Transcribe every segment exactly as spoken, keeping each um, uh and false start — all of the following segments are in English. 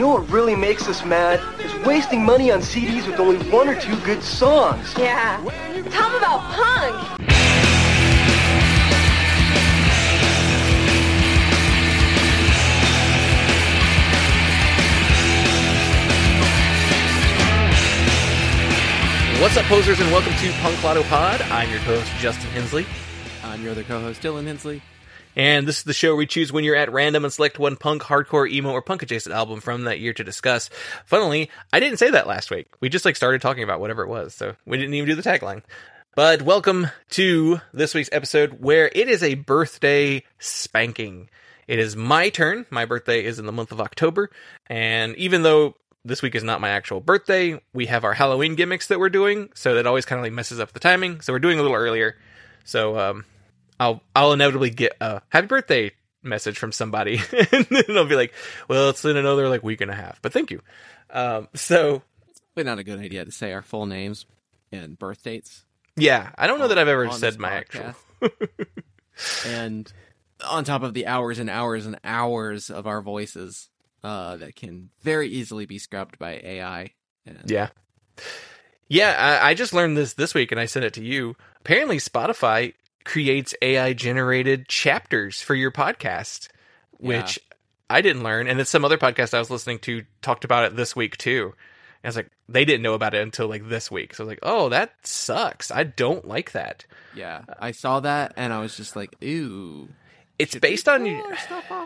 know what really makes us mad? Is wasting money on C Ds with only one or two good songs. Yeah. Tell them about punk. What's up, posers, and welcome to Punk Lotto Pod. I'm your co-host, Justin Hensley. I'm your other co-host, Dylan Hensley. And this is the show where we choose when you're at random and select one punk, hardcore, emo, or punk-adjacent album from that year to discuss. Funnily, I didn't say that last week. We just like started talking about whatever it was, so we didn't even do the tagline. But welcome to this week's episode where it is a birthday spanking. It is my turn. My birthday is in the month of October, and even though this week is not my actual birthday, we have our Halloween gimmicks that we're doing, so that always kind of like messes up the timing. So we're doing a little earlier. So um, I'll I'll inevitably get a happy birthday message from somebody, and then I'll be like, well, it's in another like week and a half. But thank you. Um, so, But not a good idea to say our full names and birth dates. Yeah, I don't know that I've ever on said this my podcast. actual. And on top of the hours and hours and hours of our voices. Uh, that can very easily be scrubbed by A I. And... Yeah. Yeah, I, I just learned this this week, and I sent it to you. Apparently, Spotify creates A I-generated chapters for your podcast, which yeah. I didn't learn. And then some other podcast I was listening to talked about it this week, too. And I was like, they didn't know about it until, like, this week. So I was like, oh, that sucks. I don't like that. Yeah, I saw that, and I was just like, ew. It's based on... Stuff off?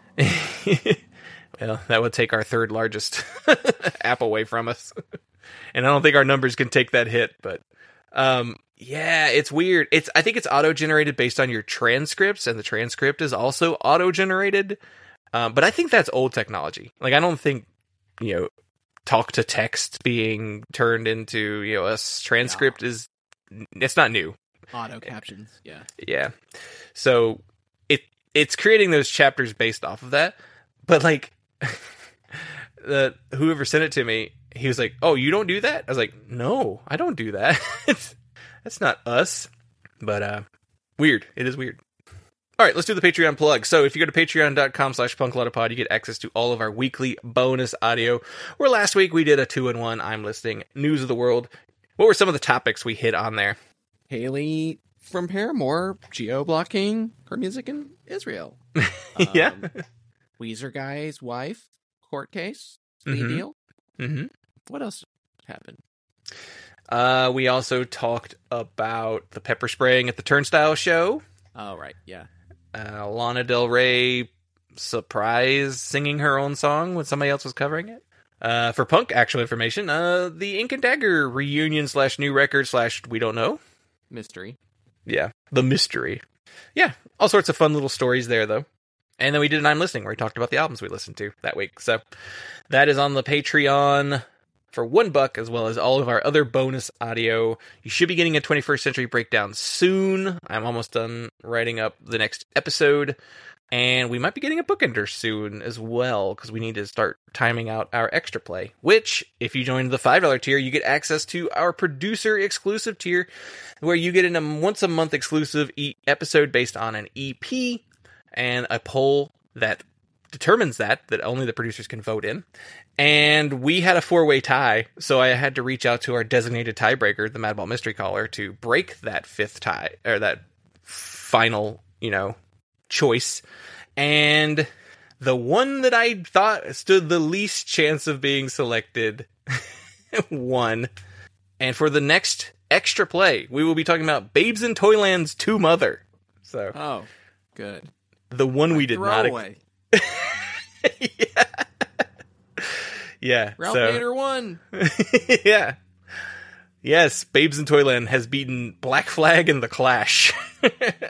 Well, that would take our third largest app away from us. And I don't think our numbers can take that hit, but um, yeah, it's weird. It's I think it's auto-generated based on your transcripts, and the transcript is also auto-generated. Um, but I think that's old technology. Like, I don't think, you know, talk to text being turned into, you know, a transcript yeah. is, it's not new. Auto captions, yeah. Yeah. So it it's creating those chapters based off of that. But like, the whoever sent it to me, he was like, "Oh, you don't do that?" I was like, "No, I don't do that. That's not us." But uh, weird. It is weird. All right, let's do the Patreon plug. So if you go to patreon.com slash punklotopod, you get access to all of our weekly bonus audio. Where last week we did a two-in-one I'm listing news of the world. What were some of the topics we hit on there? Haley from Paramore geo-blocking her music in Israel. Yeah. Um, Weezer guy's wife, court case, plea mm-hmm. deal. Mm-hmm. What else happened? Uh, we also talked about the pepper spraying at the Turnstile show. Oh, right, yeah. Uh, Lana Del Rey surprise singing her own song when somebody else was covering it. Uh, for punk actual information, uh, the Ink and Dagger reunion slash new record slash we don't know. Mystery. Yeah, the mystery. Yeah, all sorts of fun little stories there, though. And then we did an I'm Listening, where we talked about the albums we listened to that week. So that is on the Patreon for one buck, as well as all of our other bonus audio. You should be getting a twenty-first Century Breakdown soon. I'm almost done writing up the next episode. And we might be getting a bookender soon as well, because we need to start timing out our extra play. Which, if you join the five dollar tier, you get access to our producer exclusive tier, where you get a once a month exclusive e- episode based on an E P. And a poll that determines that, that only the producers can vote in. And we had a four-way tie, so I had to reach out to our designated tiebreaker, the Madball Mystery Caller, to break that fifth tie, or that final, you know, choice. And the one that I thought stood the least chance of being selected won. And for the next extra play, we will be talking about Babes in Toyland's To Mother. So, oh, good. The one like we did not. Away. yeah. Yeah. Ralph so. Nader won. Yeah. Yes, Babes in Toyland has beaten Black Flag and The Clash. It'll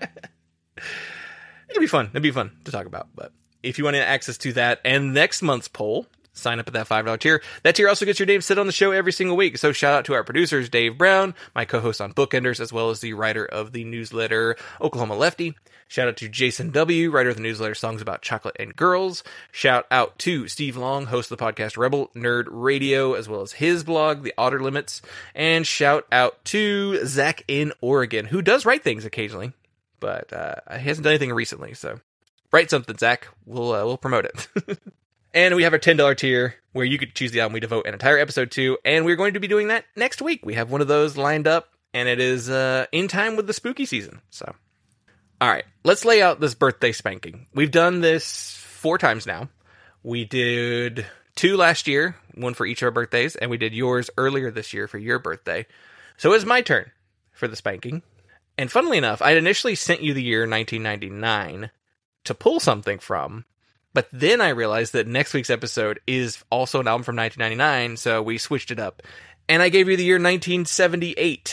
be fun. It'll be fun to talk about. But if you want access to that and next month's poll, sign up at that five dollar tier. That tier also gets your name set on the show every single week. So shout out to our producers, Dave Brown, my co-host on Bookenders, as well as the writer of the newsletter, Oklahoma Lefty. Shout out to Jason W., writer of the newsletter Songs About Chocolate and Girls. Shout out to Steve Long, host of the podcast Rebel Nerd Radio, as well as his blog, The Otter Limits. And shout out to Zach in Oregon, who does write things occasionally, but uh, he hasn't done anything recently. So write something, Zach. We'll uh, we'll promote it. And we have our ten dollars tier where you could choose the album we devote an entire episode to, and we're going to be doing that next week. We have one of those lined up, and it is uh, in time with the spooky season. So, all right, let's lay out this birthday spanking. We've done this four times now. We did two last year, one for each of our birthdays, and we did yours earlier this year for your birthday. So it's my turn for the spanking. And funnily enough, I initially sent you the year nineteen ninety-nine to pull something from, but then I realized that next week's episode is also an album from nineteen ninety-nine, so we switched it up. And I gave you the year nineteen seventy-eight.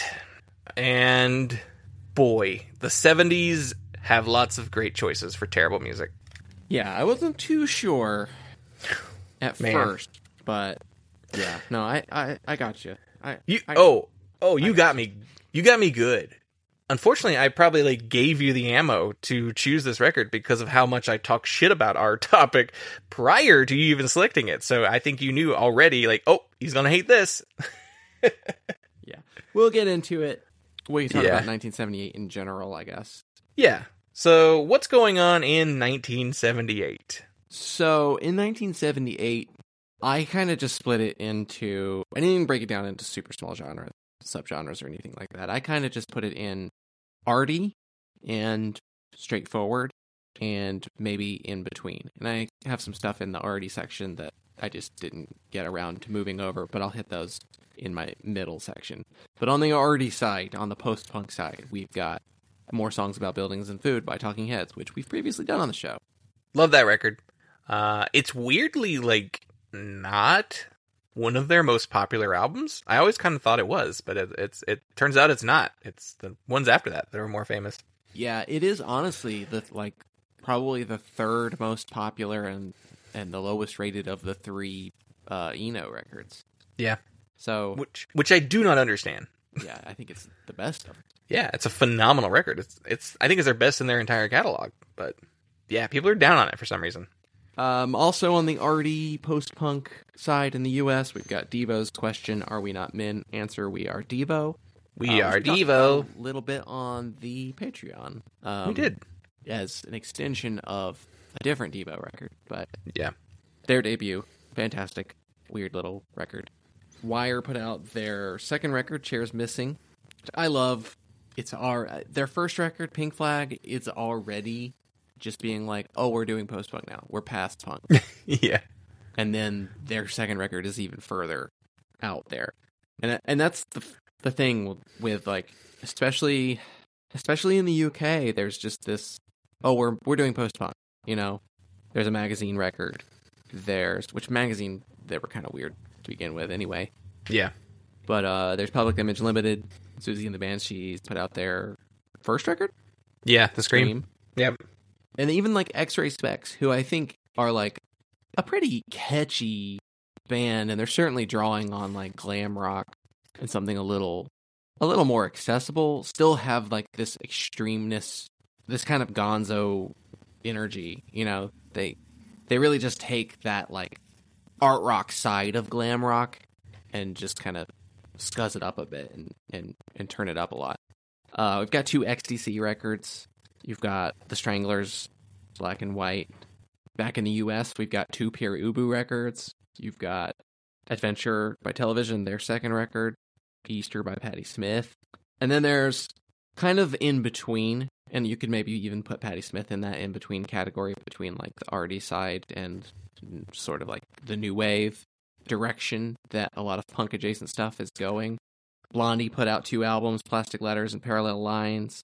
And boy, the seventies have lots of great choices for terrible music. Yeah, I wasn't too sure at Man. first, but yeah, no, I, I, I got you. I, You I, oh oh you I- got me you got me good. Unfortunately, I probably like gave you the ammo to choose this record because of how much I talk shit about our topic prior to you even selecting it. So I think you knew already, like, oh, he's gonna hate this. yeah, we'll get into it. We can talk Yeah. about nineteen seventy-eight in general, I guess. Yeah. So what's going on in nineteen seventy-eight? So in nineteen seventy-eight, I kind of just split it into. I didn't even break it down into super small genres, subgenres, or anything like that. I kind of just put it in arty and straightforward, and maybe in between. And I have some stuff in the arty section that I just didn't get around to moving over, but I'll hit those in my middle section. But on the arty side, on the post-punk side, we've got more songs about buildings and food by Talking Heads, which we've previously done on the show. Love that record. Uh, it's weirdly like not one of their most popular albums. I always kind of thought it was, but it, it's it turns out it's not. It's the ones after that that are more famous. Yeah, it is honestly the like probably the third most popular and and the lowest rated of the three uh, Eno records. Yeah, So which which I do not understand. yeah, I think it's the best of them. Yeah, it's a phenomenal record. It's it's I think it's their best in their entire catalog. But yeah, people are down on it for some reason. Um, also on the arty post-punk side in the U S, we've got Devo's question, "Are we not men?" Answer: we are Devo. We Uh, are we talked Devo. A little bit on the Patreon. Um, We did. as an extension of a different Devo record, but Yeah. their debut, fantastic, weird little record. Wire put out their second record, Chairs Missing, which I love. It's our their first record, Pink Flag, is already just being like, oh, we're doing post-punk now. We're past punk. Yeah. And then their second record is even further out there. And and that's the the thing with like especially especially in the U K, there's just this, oh, we're we're doing post-punk, you know. There's a magazine record. There's which magazine they were kind of weird to begin with anyway. Yeah. But uh there's Public Image Limited, Susie and the Banshees put out their first record, Yeah, the Scream. Yep. And even like X-Ray Specs, who I think are like a pretty catchy band, and they're certainly drawing on like glam rock and something a little a little more accessible, still have like this extremeness, this kind of gonzo energy, you know. They they really just take that like art rock side of glam rock and just kind of scuzz it up a bit and, and, and turn it up a lot. Uh, we've got two X T C records. You've got The Stranglers, Black and White. Back in the U S, we've got two Pere Ubu records. You've got Adventure by Television, their second record. Easter by Patti Smith. And then there's kind of in between, and you could maybe even put Patti Smith in that in between category, between like the arty side and sort of like the new wave direction that a lot of punk adjacent stuff is going. Blondie put out two albums, Plastic Letters and Parallel Lines.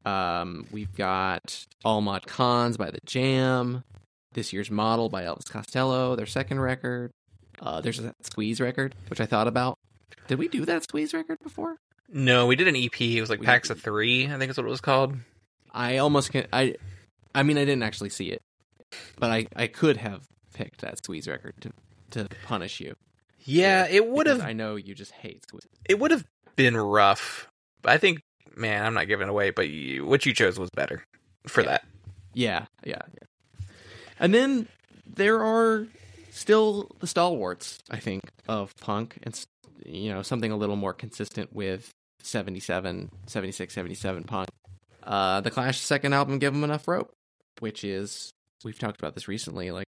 Um, we've got All Mod Cons by The Jam. This Year's Model by Elvis Costello, their second record. Uh, there's that Squeeze record, which I thought about. Did we do that Squeeze record before? No, we did an E P. It was like We- Packs of Three, I think is what it was called. I almost can. I, I mean, I didn't actually see it, but I, I could have picked that Squeeze record to, to punish you. Yeah, it would Because have. I know you just hate Squeeze. It would have been rough. I think, man, I'm not giving it away, but you, what you chose was better for Yeah. that. Yeah, yeah, yeah. And then there are still the stalwarts, I think, of punk, and s- you know, something a little more consistent with seventy-seven, seventy-six, seventy-seven punk. Uh, the Clash's second album, Give 'Em Enough Rope, which is, we've talked about this recently, like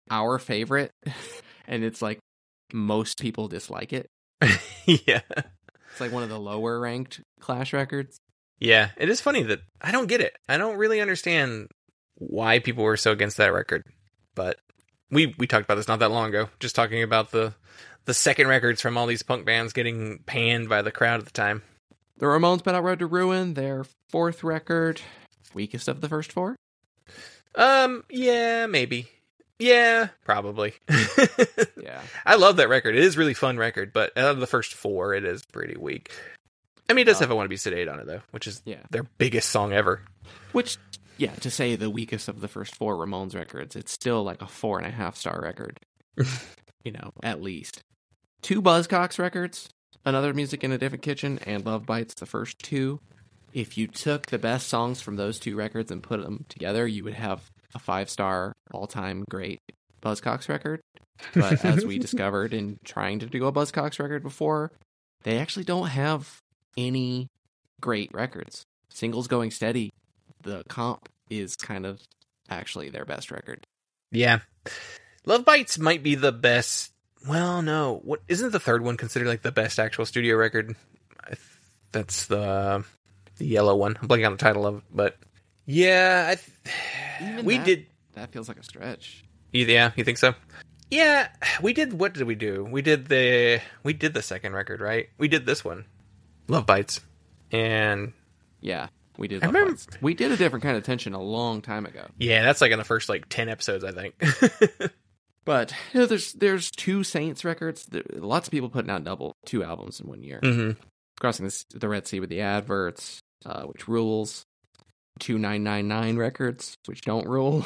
our favorite, and it's like most people dislike it. Yeah. It's like one of the lower ranked Clash records. Yeah, it is funny that I don't get it. I don't really understand why people were so against that record. But we we talked about this not that long ago, just talking about the the second records from all these punk bands getting panned by the crowd at the time. The Ramones put out Road to Ruin, their fourth record, weakest of the first four. Um, yeah, maybe. Yeah, probably. Yeah. I love that record. It is a really fun record, but out of the first four, it is pretty weak. I mean, it does Oh. have I Want to Be Sedated on it, though, which is Yeah. their biggest song ever. Which, yeah, to say the weakest of the first four Ramones records, it's still like a four and a half star record. You know, at least. Two Buzzcocks records, Another Music in a Different Kitchen, and Love Bites, the first two. If you took the best songs from those two records and put them together, you would have a five-star, all-time great Buzzcocks record. But as we discovered in trying to do a Buzzcocks record before, they actually don't have any great records. Singles Going Steady, the comp, is kind of actually their best record. Yeah. Love Bites might be the best. Well, no. What isn't the third one considered like the best actual studio record? I th- that's the the yellow one. I'm blanking on the title of it, but yeah, I th- Even we that- did. That feels like a stretch. Yeah, you think so? Yeah, we did. What did we do? We did the we did the second record, right? We did this one, Love Bites, and Yeah, we did. I Love remember- Bites. We did A Different Kind of Tension a long time ago. yeah, that's like in the first like ten episodes, I think. But you know, there's there's two Saints records. There, lots of people putting out double two albums in one year. hmm Crossing this, the Red Sea with the Adverts, uh, which rules. Two nine nine nine records, which don't rule.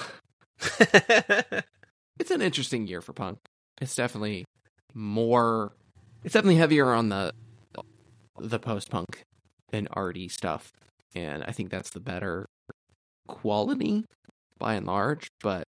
It's an interesting year for punk. It's definitely more. It's definitely heavier on the the post punk than arty stuff, and I think that's the better quality by and large. But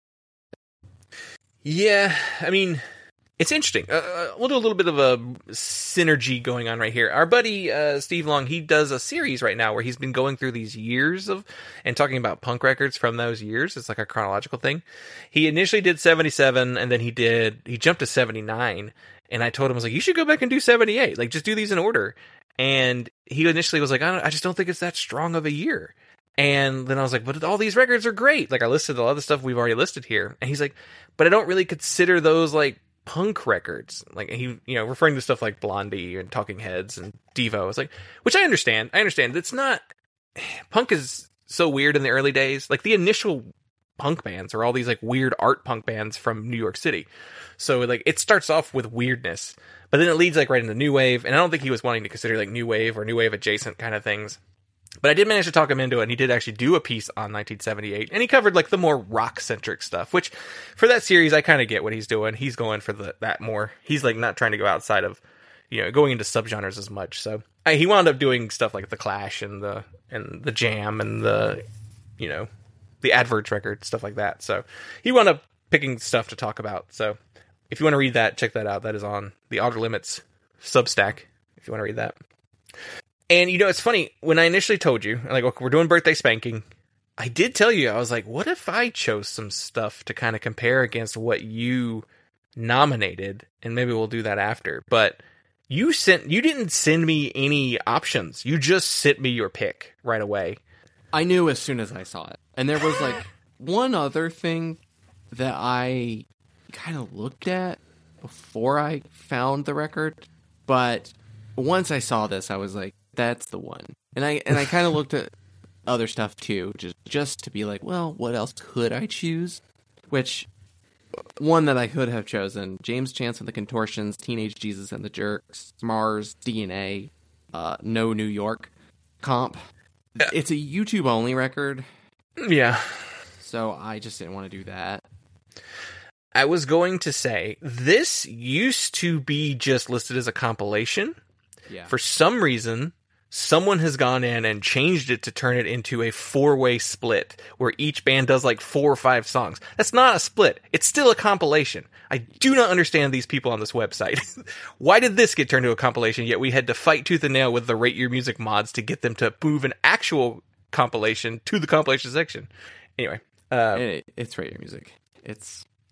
Yeah, I mean, it's interesting. Uh, we'll do a little bit of a synergy going on right here. Our buddy uh, Steve Long, he does a series right now where he's been going through these years of and talking about punk records from those years. It's like a chronological thing. He initially did seventy-seven, and then he did he jumped to seventy-nine. And I told him, I was like, you should go back and do seventy-eight. Like, just do these in order. And he initially was like, I, don't, I just don't think it's that strong of a year. And then I was like, but all these records are great. Like, I listed a lot of the stuff we've already listed here. And he's like, but I don't really consider those, like, punk records. Like, he, you know, referring to stuff like Blondie and Talking Heads and Devo. It's like, which I understand. I understand. It's not, punk is so weird in the early days. Like, the initial punk bands are all these, like, weird art punk bands from New York City. So, like, it starts off with weirdness, but then it leads, like, right into new wave. And I don't think he was wanting to consider, like, new wave or new wave adjacent kind of things. But I did manage to talk him into it, and he did actually do a piece on nineteen seventy-eight, and he covered, like, the more rock-centric stuff, which, for that series, I kind of get what he's doing. He's going for the that more. He's, like, not trying to go outside of, you know, going into subgenres as much. So, I, he wound up doing stuff like The Clash and the and the Jam and the, you know, the Adverts record, stuff like that. So, he wound up picking stuff to talk about. So, if you want to read that, check that out. That is on the Outer Limits Substack, if you want to read that. And, you know, it's funny, when I initially told you, like, okay, we're doing birthday spanking, I did tell you, I was like, what if I chose some stuff to kind of compare against what you nominated, and maybe we'll do that after. But you sent, you didn't send me any options. You just sent me your pick right away. I knew as soon as I saw it. And there was, like, one other thing that I kind of looked at before I found the record. But once I saw this, I was like, that's the one. And I and I kind of looked at other stuff too, just just to be like, well, what else could I choose? Which one that I could have chosen: James Chance and the Contortions, Teenage Jesus and the Jerks, Mars, D N A, uh, No New York, Comp. It's a YouTube only record, Yeah. so I just didn't want to do that. I was going to say, this used to be just listed as a compilation. Yeah. For some reason, someone has gone in and changed it to turn it into a four-way split where each band does like four or five songs. That's not a split. It's still a compilation. I do not understand these people on this website. Why did this get turned into a compilation, yet we had to fight tooth and nail with the Rate Your Music mods to get them to move an actual compilation to the compilation section? Anyway. Uh, It, it's Rate Your Music. It's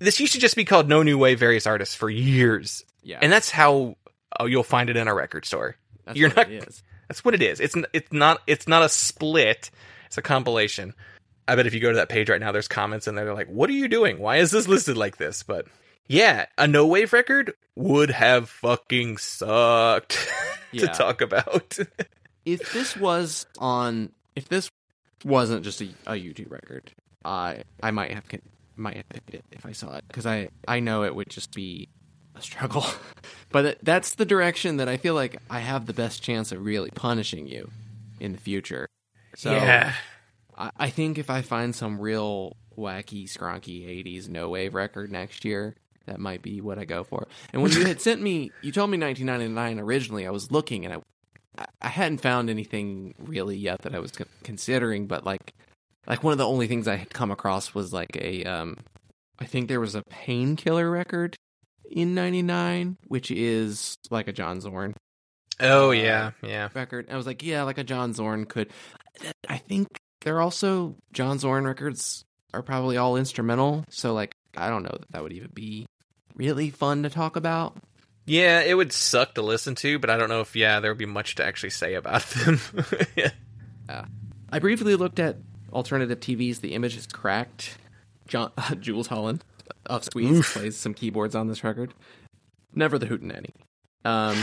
this used to just be called No New Wave Various Artists for years. Yeah. And that's how oh, you'll find it in a record store. That's You're what not, it is. That's what it is. It's, it's not it's not a split. It's a compilation. I bet if you go to that page right now, there's comments in there. They're like, what are you doing? Why is this listed like this? But yeah, a No Wave record would have fucking sucked to Yeah. talk about. If this was on, if this wasn't just a, a YouTube record, I I might have might have picked it if I saw it, because I I know it would just be a struggle. But it, that's the direction that I feel like I have the best chance of really punishing you in the future. So yeah. I, I think if I find some real wacky, scronky eighties no wave record next year, that might be what I go for. And when you had sent me, you told me nineteen ninety-nine originally, I was looking and I I hadn't found anything really yet that I was con- considering, but like like one of the only things I had come across was like a um I think there was a Painkiller record in ninety-nine, which is like a John Zorn Oh, yeah. Yeah. record. I was like, yeah, like a John Zorn could. I think they're also John Zorn records are probably all instrumental, so like I don't know that that would even be really fun to talk about. Yeah, it would suck to listen to, but I don't know if, yeah, there would be much to actually say about them. yeah. Uh, I briefly looked at alternative T Vs. The image is cracked. John, uh, Jules Holland of Squeeze Oof. plays some keyboards on this record. Never the Hootenanny. Um,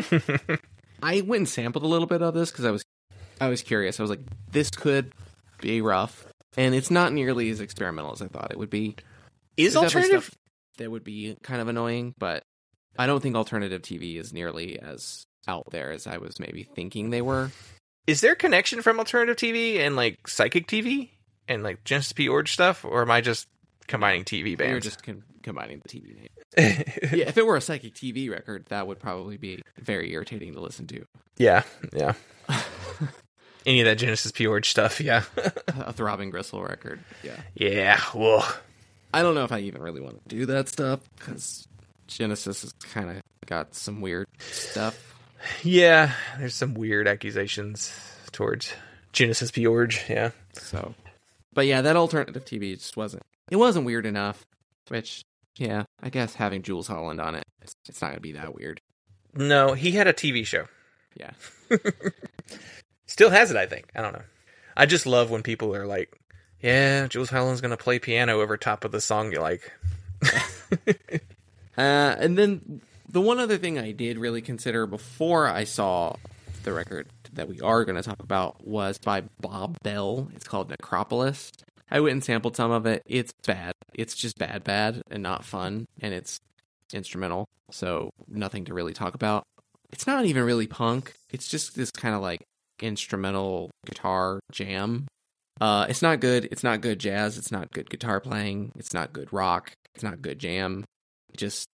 I went and sampled a little bit of this because I was, I was curious. I was like, this could be rough, and it's not nearly as experimental as I thought it would be. Is There's definitely alternative... stuff that would be kind of annoying, but I don't think alternative T V is nearly as out there as I was maybe thinking they were. Is there a connection from alternative T V and, like, psychic T V? And, like, Genesis P. Orge stuff? Or am I just combining T V You're bands? just com- combining the T V name. Yeah, if it were a psychic T V record, that would probably be very irritating to listen to. yeah, yeah. Any of that Genesis P. Orge stuff, yeah. A Throbbing Gristle record, yeah. yeah, whoa. I don't know if I even really want to do that stuff, because Genesis has kind of got some weird stuff. Yeah, there's some weird accusations towards Genesis P. Orge, yeah. So, but yeah, that alternative T V just wasn't, it wasn't weird enough, which, yeah, I guess having Jules Holland on it, it's, it's not going to be that weird. No, he had a T V show. Yeah. Still has it, I think. I don't know. I just love when people are like, yeah, Jules Holland's going to play piano over top of the song you like. Uh, and then the one other thing I did really consider before I saw the record that we are going to talk about was by Bob Bell. It's called Necropolis. I went and sampled some of it. It's bad. It's just bad, bad, and not fun. And it's instrumental, so nothing to really talk about. It's not even really punk. It's just this kind of like instrumental guitar jam. Uh, it's not good. It's not good jazz. It's not good guitar playing. It's not good rock. It's not good jam. It just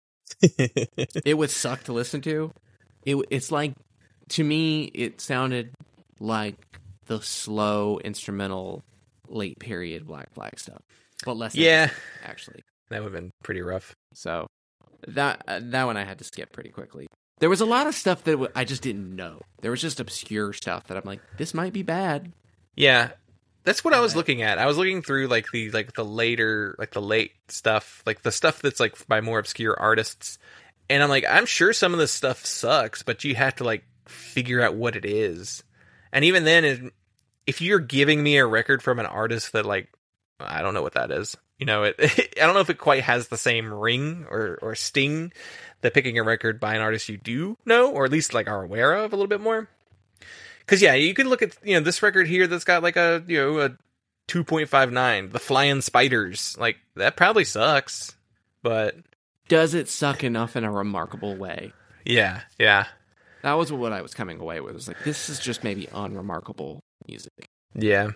it would suck to listen to. It it's like, to me, it sounded like the slow instrumental late period Black Flag stuff, but less. Yeah. interesting, actually. That would have been pretty rough. So that uh, that one I had to skip pretty quickly. There was a lot of stuff that w- I just didn't know. There was just obscure stuff that I'm like, this might be bad. Yeah. That's what I was Uh, looking at. I was looking through like the like the later like the late stuff, like the stuff that's like by more obscure artists. And I'm like, I'm sure some of this stuff sucks, but you have to like figure out what it is. And even then, it, if you're giving me a record from an artist that like, I don't know what that is. You know, it, I don't know if it quite has the same ring or, or sting that picking a record by an artist you do know, or at least like are aware of a little bit more. Because, yeah, you could look at, you know, this record here that's got like a, you know, a two point five nine, The Flying Spiders. Like, that probably sucks. But Does it suck enough in a remarkable way? yeah, yeah, That was what I was coming away with. It was like, this is just maybe unremarkable music. yeah.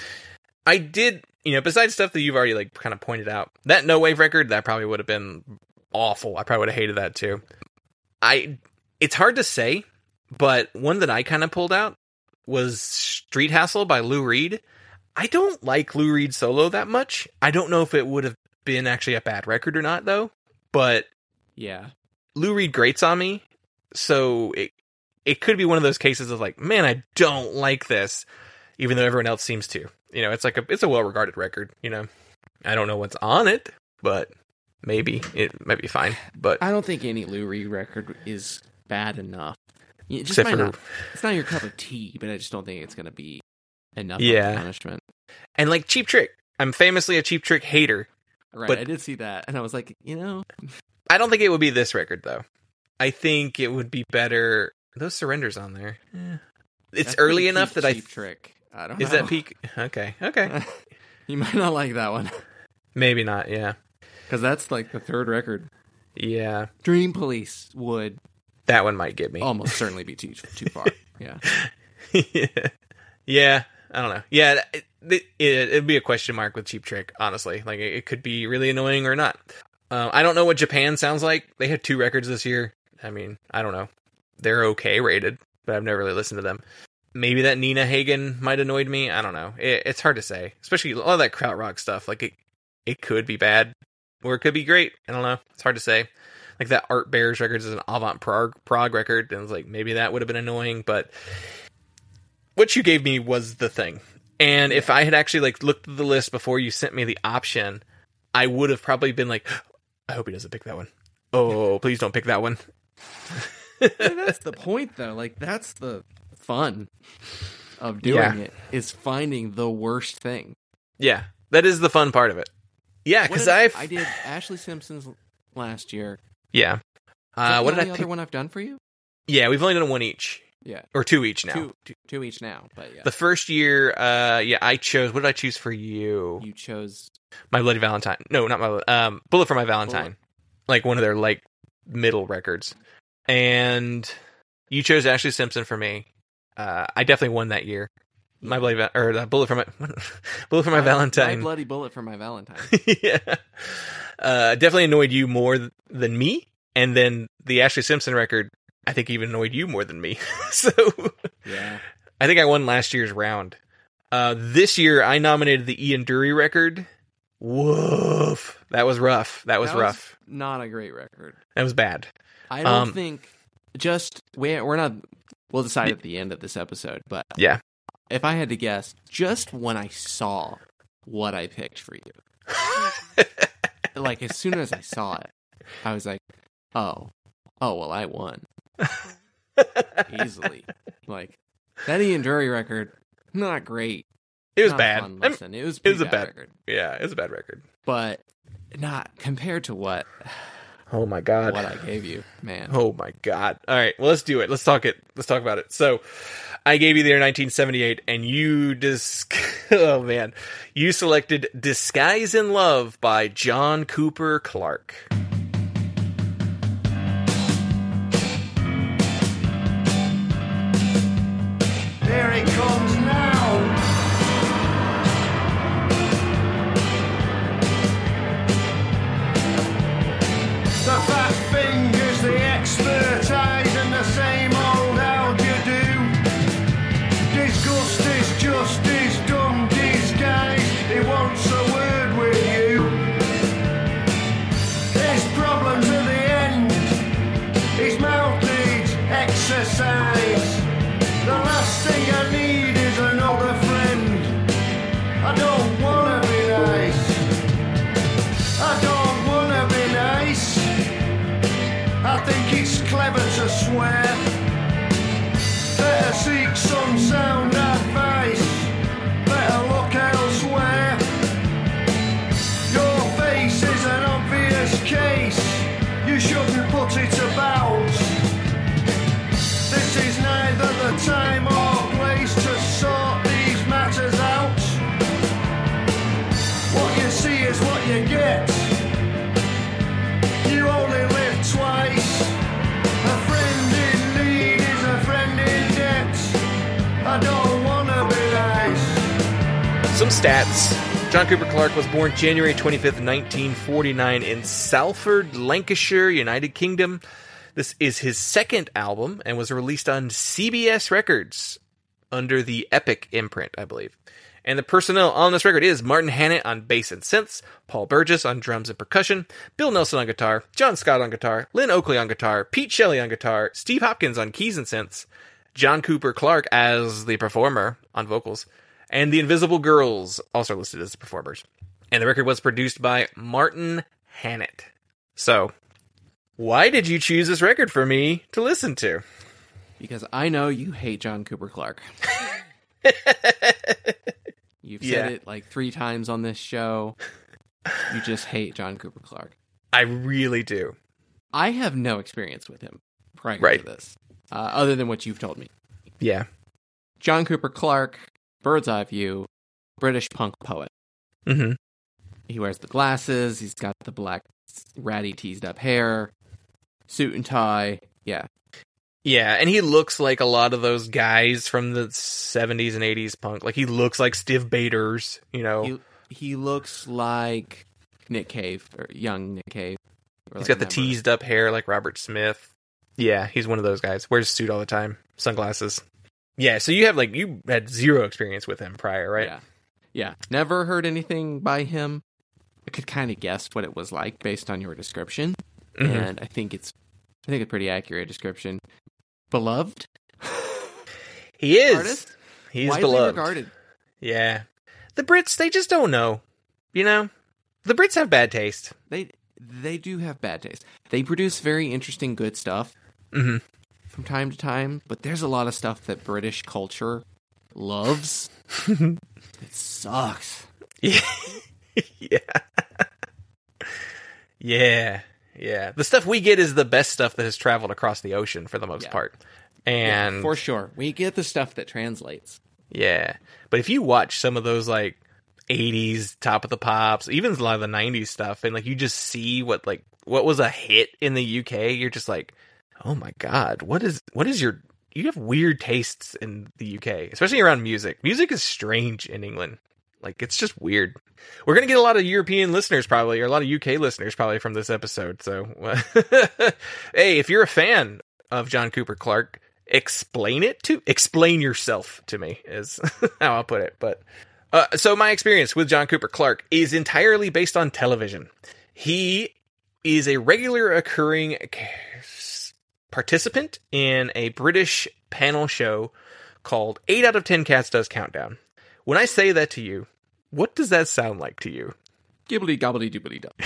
I did, you know, besides stuff that you've already like kind of pointed out, that No Wave record, that probably would have been awful. I probably would have hated that too. I, it's hard to say, but one that I kind of pulled out was Street Hassle by Lou Reed. I don't like Lou Reed solo that much. I don't know if it would have been actually a bad record or not, though. But Yeah. Lou Reed grates on me, so it it could be one of those cases of like, man, I don't like this, even though everyone else seems to. You know, it's like a it's a well regarded record. You know, I don't know what's on it, but maybe it might be fine. But I don't think any Lou Reed record is bad enough. It just Except might for- not, it's not your cup of tea, but I just don't think it's going to be enough Yeah. of a punishment. and like Cheap Trick, I'm famously a Cheap Trick hater. Right, But- I did see that, and I was like, you know, I don't think it would be this record though. I think it would be better. Those surrenders on there. eh. It's that's early pretty enough peak that I Cheap Trick. I don't is know. that peak. Okay, okay, You might not like that one maybe not. Yeah, because that's like the third record. yeah, Dream Police would that one might get me. almost certainly be too too far. Yeah, yeah. yeah, I don't know. Yeah, it, it, it'd be a question mark with Cheap Trick, honestly. Like, it, it could be really annoying or not. Uh, I don't know what Japan sounds like. They had two records this year. I mean, I don't know. They're okay rated, but I've never really listened to them. Maybe that Nina Hagen might annoyed me. I don't know. It, it's hard to say, especially a lot of that krautrock stuff. Like, it, it could be bad, or it could be great. I don't know. It's hard to say. Like, that Art Bears records is an avant prog, prog record, and it's like, maybe that would have been annoying, but what you gave me was the thing. And if I had actually like looked at the list before you sent me the option, I would have probably been like, I hope he doesn't pick that one. Oh, please don't pick that one. Yeah, that's the point, though. Like, that's the fun of doing Yeah. it, is finding the worst thing. Yeah, that is the fun part of it. Yeah, What because did- I've I did Ashley Simpson's last year. yeah. Is Uh, that what the did I only pick? other one I've done for you? Yeah, we've only done one each, Yeah, or two each now. two, two, two each now. But yeah, The first year, uh, yeah, I chose. What did I choose for you? you chose. My Bloody Valentine. No, not my. Um, Bullet for My Valentine. Bullet. Like one of their like middle records, and you chose Ashley Simpson for me. Uh, I definitely won that year. My Bloody Va- or uh, Bullet for My Bullet for My, My Valentine. bloody bullet for my Valentine. yeah, uh, definitely annoyed you more th- than me, and then the Ashley Simpson record, I think, even annoyed you more than me. So Yeah, I think I won last year's round. Uh, this year, I nominated the Ian Dury record. Woof. That was rough. That was That rough. not a great record. That was bad. I don't Um, think. Just we we're not. We'll decide at the end of this episode. But Yeah. if I had to guess, just when I saw what I picked for you, like as soon as I saw it, I was like, "Oh, oh well, I won easily." Like that Ian Dury record, not great. It was Not a bad. fun I'm- listen. It was, it was pretty a bad bad- record, yeah, it was a bad record. but not compared to what Oh my god. what I gave you, man. Oh my god. All right, well, let's do it. Let's talk it. Let's talk about it. So, I gave you the year nineteen seventy-eight, and you dis. Oh man, you selected "Disguise in Love" by John Cooper Clarke. Here it comes now. The fat fingers, the expertise, and the same old how do you do. Disgust is just his dumb disguise. He wants a word with you. His problems at the end. His mouth needs exercise. The last thing I need is another friend. I don't wanna be nice. I don't wanna be nice. I think it's clever to swear. Better seek some sound advice. Better look elsewhere. Your face is an obvious case. You shouldn't put it about. This is neither the time or place to sort these matters out. What you see is what you get. You only live twice. A friend in need is a friend in debt. I don't wanna be nice. Some stats. John Cooper Clarke was born January twenty-fifth, nineteen forty-nine in Salford, Lancashire, United Kingdom. This is his second album and was released on C B S Records under the Epic imprint, I believe. And the personnel on this record is Martin Hannett on bass and synths, Paul Burgess on drums and percussion, Bill Nelson on guitar, John Scott on guitar, Lynn Oakley on guitar, Pete Shelley on guitar, Steve Hopkins on keys and synths, John Cooper Clarke as the performer on vocals, and the Invisible Girls also listed as performers. And the record was produced by Martin Hannett. So, why did you choose this record for me to listen to? Because I know you hate John Cooper Clarke. You've Yeah. said it like three times on this show. You just hate John Cooper Clarke. I really do. I have no experience with him prior Right. to this, uh, other than what you've told me. Yeah. John Cooper Clarke, bird's eye view, British punk poet. Mm-hmm. He wears the glasses. He's got the black, ratty, teased up hair, suit and tie. Yeah. Yeah, and he looks like a lot of those guys from the seventies and eighties punk. Like, he looks like Stiv Bators, you know. He, he looks like Nick Cave, or young Nick Cave. or He's like got the member. teased up hair like Robert Smith. Yeah, he's one of those guys. Wears a suit all the time. Sunglasses. Yeah, so you have, like, you had zero experience with him prior, right? Yeah. Yeah. Never heard anything by him. I could kind of guess what it was like based on your description. Mhm. And I think it's I think it's a pretty accurate description. Beloved? He is. Artist? He's Widely beloved. regarded. Yeah. The Brits, they just don't know. You know? The Brits have bad taste. They they do have bad taste. They produce very interesting, good stuff Mm-hmm. from time to time, but there's a lot of stuff that British culture loves. It sucks. Yeah. yeah. yeah. Yeah. The stuff we get is the best stuff that has traveled across the ocean for the most Yeah. part. And Yeah, for sure. We get the stuff that translates. yeah. But if you watch some of those like eighties Top of the Pops, even a lot of the nineties stuff, and like you just see what like what was a hit in the U K, you're just like, "Oh my god, what is what is your you have weird tastes in the U K, especially around music. Music is strange in England. Like, it's just weird." We're going to get a lot of European listeners probably, or a lot of U K listeners probably from this episode. So, hey, if you're a fan of John Cooper Clarke, explain it to, explain yourself to me is how I'll put it. But, uh, so my experience with John Cooper Clarke is entirely based on television. He is a regular occurring participant in a British panel show called eight out of ten Cats Does Countdown. When I say that to you, what does that sound like to you? Gibbly gobbly doobly dub.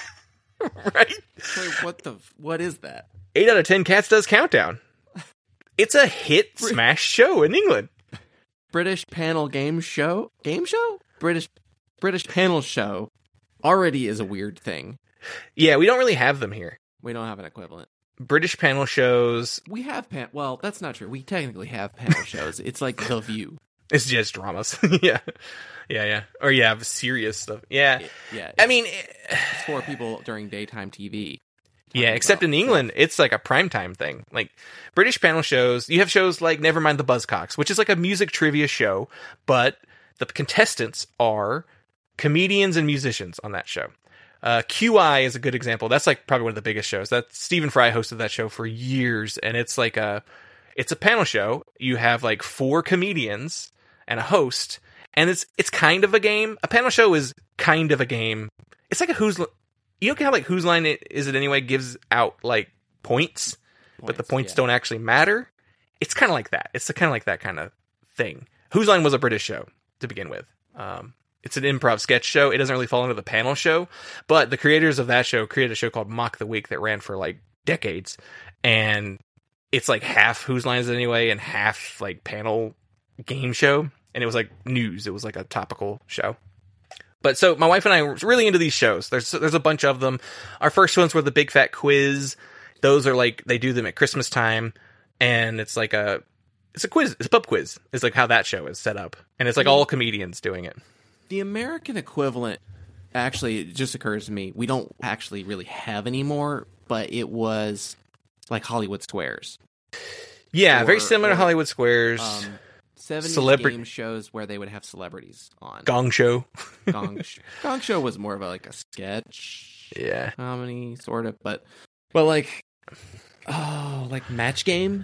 Right? Wait, what the? What is that? eight out of ten Cats Does Countdown. It's a hit smash show in England. British panel game show? Game show? British British panel show already is a weird thing. Yeah, we don't really have them here. We don't have an equivalent. British panel shows, We have pan. Well, that's not true. We technically have panel shows. It's like The View. it's just dramas. yeah. Yeah, yeah. Or yeah, serious stuff. Yeah. It- yeah. I it's- mean, it's for people during daytime T V. yeah, talking except about in England, it's like a primetime thing. Like, British panel shows, you have shows like Nevermind the Buzzcocks, which is like a music trivia show, but the contestants are comedians and musicians on that show. Uh, Q I is a good example. That's like probably one of the biggest shows. That Stephen Fry hosted that show for years, and it's like a, it's a panel show. You have like four comedians and a host, and it's it's kind of a game. A panel show is kind of a game. It's like a who's, you know how like Whose Line It Is It Anyway gives out like points, but the points yeah. don't actually matter. It's kind of like that. It's kind of like that kind of thing. Whose Line was a British show to begin with. Um, it's an improv sketch show. It doesn't really fall into the panel show, but the creators of that show created a show called Mock the Week that ran for like decades, and it's like half Whose Line Is It Anyway and half like panel game show, and it was like news. It was like a topical show. But so my wife and I were really into these shows. There's there's a bunch of them. Our first ones were the Big Fat Quiz. Those are like, they do them at Christmas time, and it's like a it's a quiz. It's a pub quiz. It's like how that show is set up, and it's like all comedians doing it. The American equivalent, actually, it just occurs to me, we don't actually really have anymore, but it was like Hollywood Squares. Yeah, very Or- similar to or, Hollywood Squares. Um, seventies Celebra- game shows where they would have celebrities on. Gong Show. Gong, Sh- Gong Show was more of a, like a sketch Yeah. comedy, sort of, but, but like, oh, like Match Game?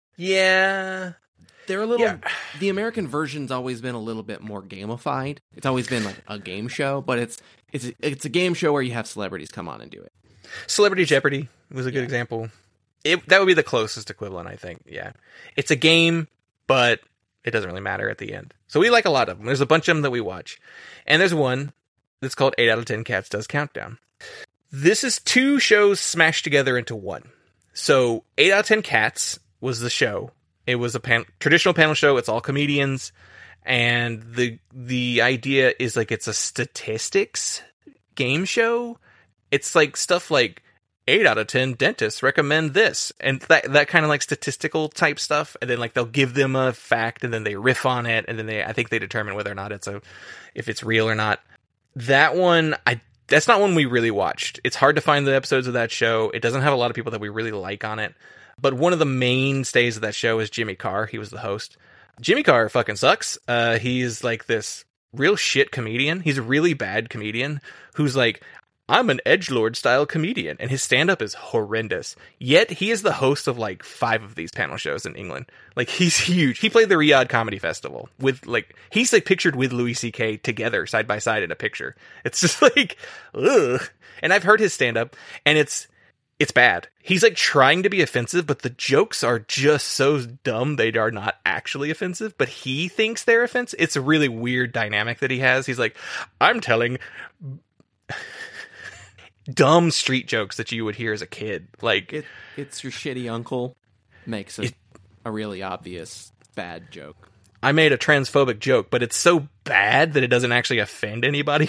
Yeah. They're a little. Yeah. The American version's always been a little bit more gamified. It's always been like a game show, but it's it's it's a game show where you have celebrities come on and do it. Celebrity Jeopardy was a good Yeah. example. It, that would be the closest equivalent, I think. Yeah. It's a game, but it doesn't really matter at the end. So we like a lot of them. There's a bunch of them that we watch. And there's one that's called eight out of ten Cats Does Countdown. This is two shows smashed together into one. So eight out of ten Cats was the show. It was a pan- traditional panel show. It's all comedians. And the the idea is like it's a statistics game show. It's like stuff like eight out of ten dentists recommend this. And that that kind of like statistical type stuff. And then like they'll give them a fact and then they riff on it. And then they I think they determine whether or not it's a if it's real or not. That one, I that's not one we really watched. It's hard to find the episodes of that show. It doesn't have a lot of people that we really like on it. But one of the mainstays of that show is Jimmy Carr. He was the host. Jimmy Carr fucking sucks. Uh, he's like this real shit comedian. He's a really bad comedian who's like, I'm an edgelord style comedian. And his stand-up is horrendous. Yet he is the host of like five of these panel shows in England. Like he's huge. He played the Riyadh Comedy Festival with like, he's like pictured with Louis C K together side by side in a picture. It's just like, ugh. And I've heard his stand-up and it's, it's bad. He's like trying to be offensive, but the jokes are just so dumb they are not actually offensive, but he thinks they're offensive. It's a really weird dynamic that he has. He's like, I'm telling dumb street jokes that you would hear as a kid. Like It, it's your shitty uncle makes a, it, a really obvious bad joke. I made a transphobic joke, but it's so bad that it doesn't actually offend anybody.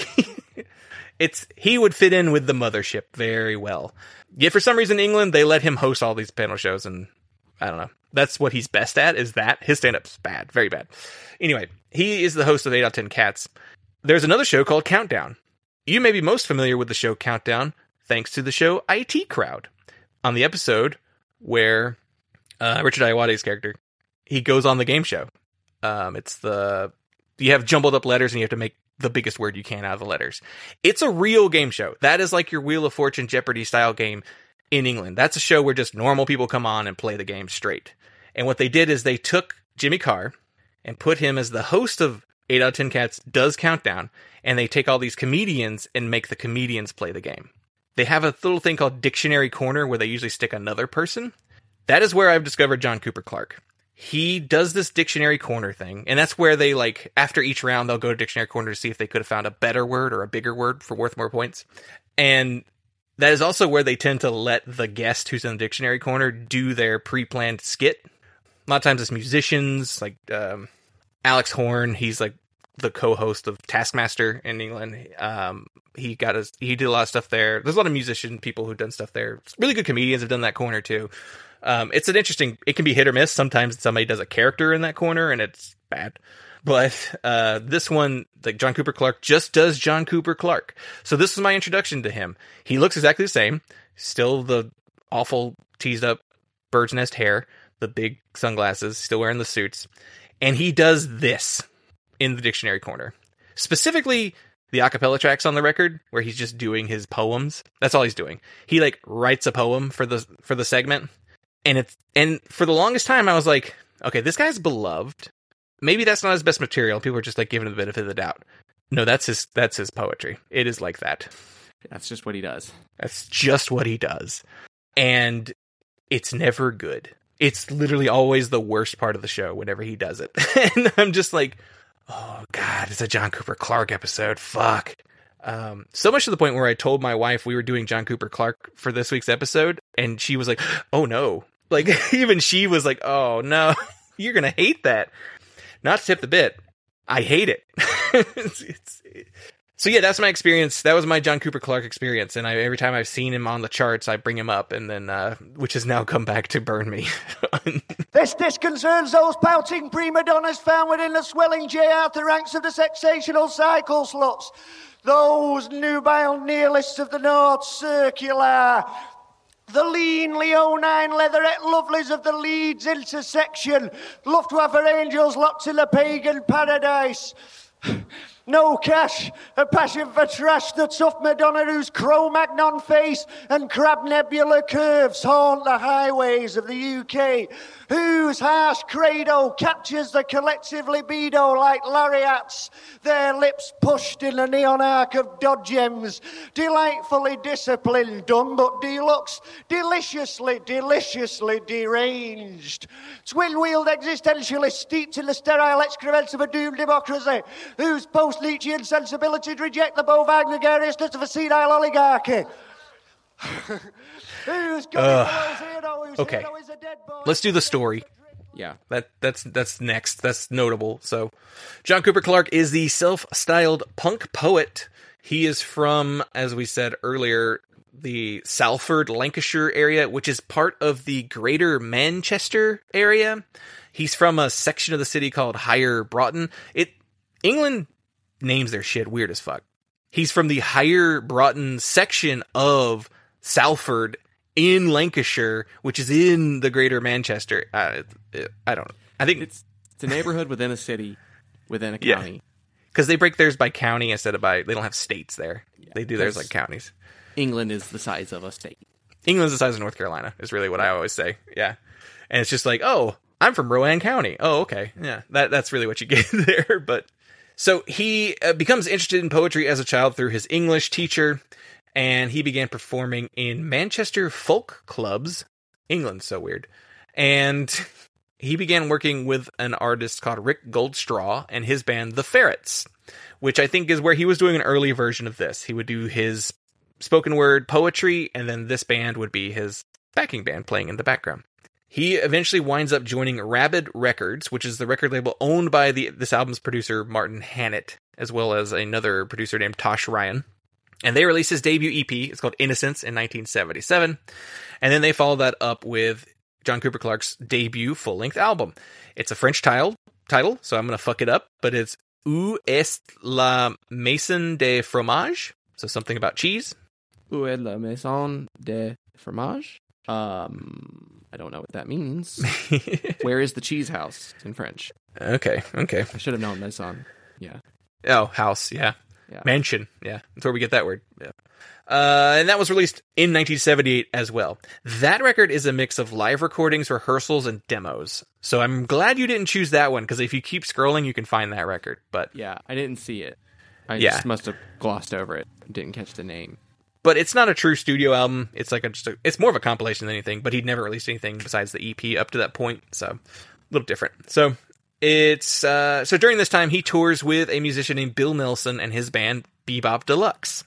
It's he would fit in with the mothership very well. Yet for some reason, England, they let him host all these panel shows, and I don't know. That's what he's best at, is that. His stand-up's bad. Very bad. Anyway, he is the host of eight out of ten Cats. There's another show called Countdown. You may be most familiar with the show Countdown, thanks to the show I T Crowd. On the episode where uh, Richard Ayoade's character, he goes on the game show. Um, it's the... You have jumbled up letters, and you have to make the biggest word you can out of the letters. It's a real game show. That is like your Wheel of Fortune Jeopardy style game in England. That's a show where just normal people come on and play the game straight. And what they did is they took Jimmy Carr and put him as the host of eight out of ten Cats Does Countdown, and they take all these comedians and make the comedians play the game. They have a little thing called Dictionary Corner where they usually stick another person. That is where I've discovered John Cooper Clarke. He does this Dictionary Corner thing, and that's where they, like, after each round, they'll go to Dictionary Corner to see if they could have found a better word or a bigger word for worth more points. And that is also where they tend to let the guest who's in the Dictionary Corner do their pre-planned skit. A lot of times it's musicians, like um, Alex Horn. He's, like, the co-host of Taskmaster in England. Um, he got his, he did a lot of stuff there. There's a lot of musician people who've done stuff there. Really good comedians have done that corner, too. Um, it's an interesting, it can be hit or miss. Sometimes somebody does a character in that corner and it's bad. But uh, this one, like John Cooper Clarke, just does John Cooper Clarke. So this is my introduction to him. He looks exactly the same. Still the awful teased up bird's nest hair, the big sunglasses, still wearing the suits. And he does this in the Dictionary Corner. Specifically, the a cappella tracks on the record where he's just doing his poems. That's all he's doing. He like writes a poem for the for the segment. And it's and for the longest time, I was like, okay, this guy's beloved. Maybe that's not his best material. People are just like giving him the benefit of the doubt. No, that's his that's his poetry. It is like that. That's just what he does. That's just what he does. And it's never good. It's literally always the worst part of the show whenever he does it. And I'm just like, oh, God, it's a John Cooper Clarke episode. Fuck. Um, so much to the point where I told my wife we were doing John Cooper Clarke for this week's episode, and she was like, oh, no. Like, even she was like, oh, no, you're going to hate that. Not to tip the bit, I hate it. it's, it's, it. So, yeah, that's my experience. That was my John Cooper Clarke experience, and I, every time I've seen him on the charts, I bring him up, and then, uh, which has now come back to burn me. This disconcerts those pouting prima donnas found within the swelling J. Arthur ranks of the sexational cycle sluts. Those nubile nihilists of the North Circular. The lean leonine leatherette lovelies of the Leeds intersection. Luftwaffe angels locked in a pagan paradise. No cash, a passion for trash, the tough Madonna whose Cro-Magnon face and crab nebula curves haunt the highways of the U K, whose harsh credo captures the collective libido like lariats, their lips pushed in a neon arc of dodgems, delightfully disciplined, dumb but deluxe, deliciously, deliciously deranged. Twin-wheeled existentialists steeped in the sterile excrements of a doomed democracy, whose post-Nietzschean sensibility to reject the bovine gregariousness of a senile oligarchy. Okay. Let's do the story. Yeah. That that's that's next. That's notable. So, John Cooper Clarke is the self-styled punk poet. He is from, as we said earlier, the Salford, Lancashire area, which is part of the Greater Manchester area. He's from a section of the city called Higher Broughton. It England names their shit weird as fuck. He's from the Higher Broughton section of Salford in Lancashire, which is in the Greater Manchester. Uh, I don't know. I think It's it's a neighborhood within a city, within a Yeah. county. because they break theirs by county instead of by. They don't have states there. Yeah, They do theirs because- like counties. England is the size of a state. England's the size of North Carolina is really what I always say. Yeah, and it's just like, oh, I'm from Rowan County. Oh, okay, yeah, that that's really what you get there. But so he uh, becomes interested in poetry as a child through his English teacher, and he began performing in Manchester folk clubs. England's so weird, and he began working with an artist called Rick Goldstraw and his band The Ferrets, which I think is where he was doing an early version of this. He would do his spoken word poetry, and then this band would be his backing band playing in the background. He eventually winds up joining Rabid Records, which is the record label owned by the this album's producer Martin Hannett, as well as another producer named Tosh Ryan. And they released his debut E P. It's called Innocence in nineteen seventy-seven. And then they followed that up with John Cooper Clarke's debut full-length album. It's a French title, title, so I'm going to fuck it up, but it's Où est la maison de fromage? So something about cheese. Où est la maison de fromage? Um, I don't know what that means. Where is the cheese house in French? Okay, okay. I should have known maison. Yeah. Oh, house, yeah. Yeah. Mansion, yeah. That's where we get that word. Yeah. Uh, and that was released in nineteen seventy-eight as well. That record is a mix of live recordings, rehearsals, and demos. So I'm glad you didn't choose that one, because if you keep scrolling, you can find that record. But Yeah, I didn't see it. I Yeah. just must have glossed over it. Didn't catch the name. but it's not a true studio album. It's like a, just a, it's more of a compilation than anything. But he'd never released anything besides the E P up to that point, so a little different. So it's uh, so during this time he tours with a musician named Bill Nelson and his band Bebop Deluxe.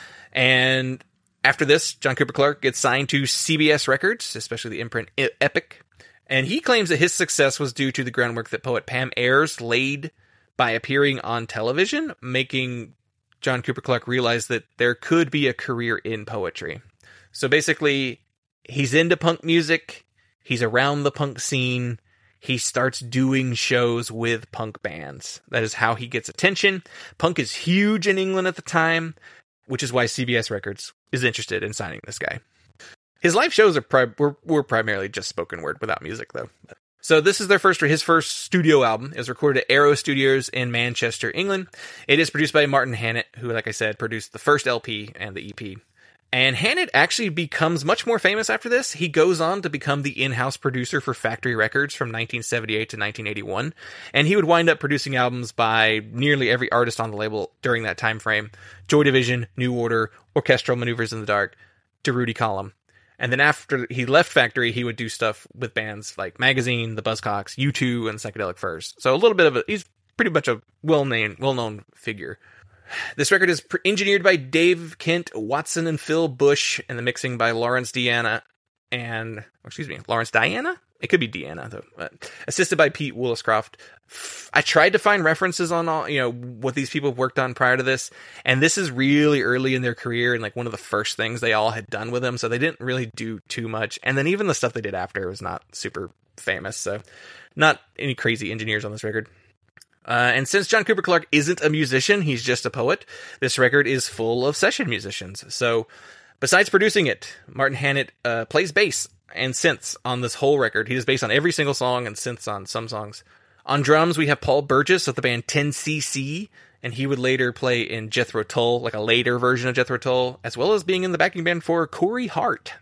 And after this, John Cooper Clarke gets signed to C B S Records, especially the imprint E- Epic. And he claims that his success was due to the groundwork that poet Pam Ayres laid by appearing on television, making John Cooper Clarke realize that there could be a career in poetry. So basically, he's into punk music, he's around the punk scene, he starts doing shows with punk bands. That is how he gets attention. Punk is huge in England at the time, which is why C B S Records is interested in signing this guy. His live shows are pri- were, were primarily just spoken word without music, though. So this is their first, his first studio album. It was recorded at Arrow Studios in Manchester, England. It is produced by Martin Hannett, who, like I said, produced the first L P and the E P. And Hannett actually becomes much more famous after this. He goes on to become the in-house producer for Factory Records from nineteen seventy-eight to nineteen eighty-one. And he would wind up producing albums by nearly every artist on the label during that time frame. Joy Division, New Order, Orchestral Maneuvers in the Dark, DeRudy Column. And then after he left Factory, he would do stuff with bands like Magazine, The Buzzcocks, U two, and Psychedelic Furs. So a little bit of a, he's pretty much a well-known, well-known figure. This record is pre- engineered by Dave Kent, Watson, and Phil Bush, and the mixing by Lawrence Deanna and, oh, excuse me, Lawrence Diana? It could be Deanna, though. But assisted by Pete Williscroft. I tried to find references on all, you know, what these people worked on prior to this, and this is really early in their career and like one of the first things they all had done with them, so they didn't really do too much. And then even the stuff they did after was not super famous, so not any crazy engineers on this record. Uh, and since John Cooper Clarke isn't a musician, he's just a poet, this record is full of session musicians. So besides producing it, Martin Hannett uh, plays bass and synths on this whole record. He does bass on every single song and synths on some songs. On drums, we have Paul Burgess of the band ten C C, and he would later play in Jethro Tull, like a later version of Jethro Tull, as well as being in the backing band for Corey Hart.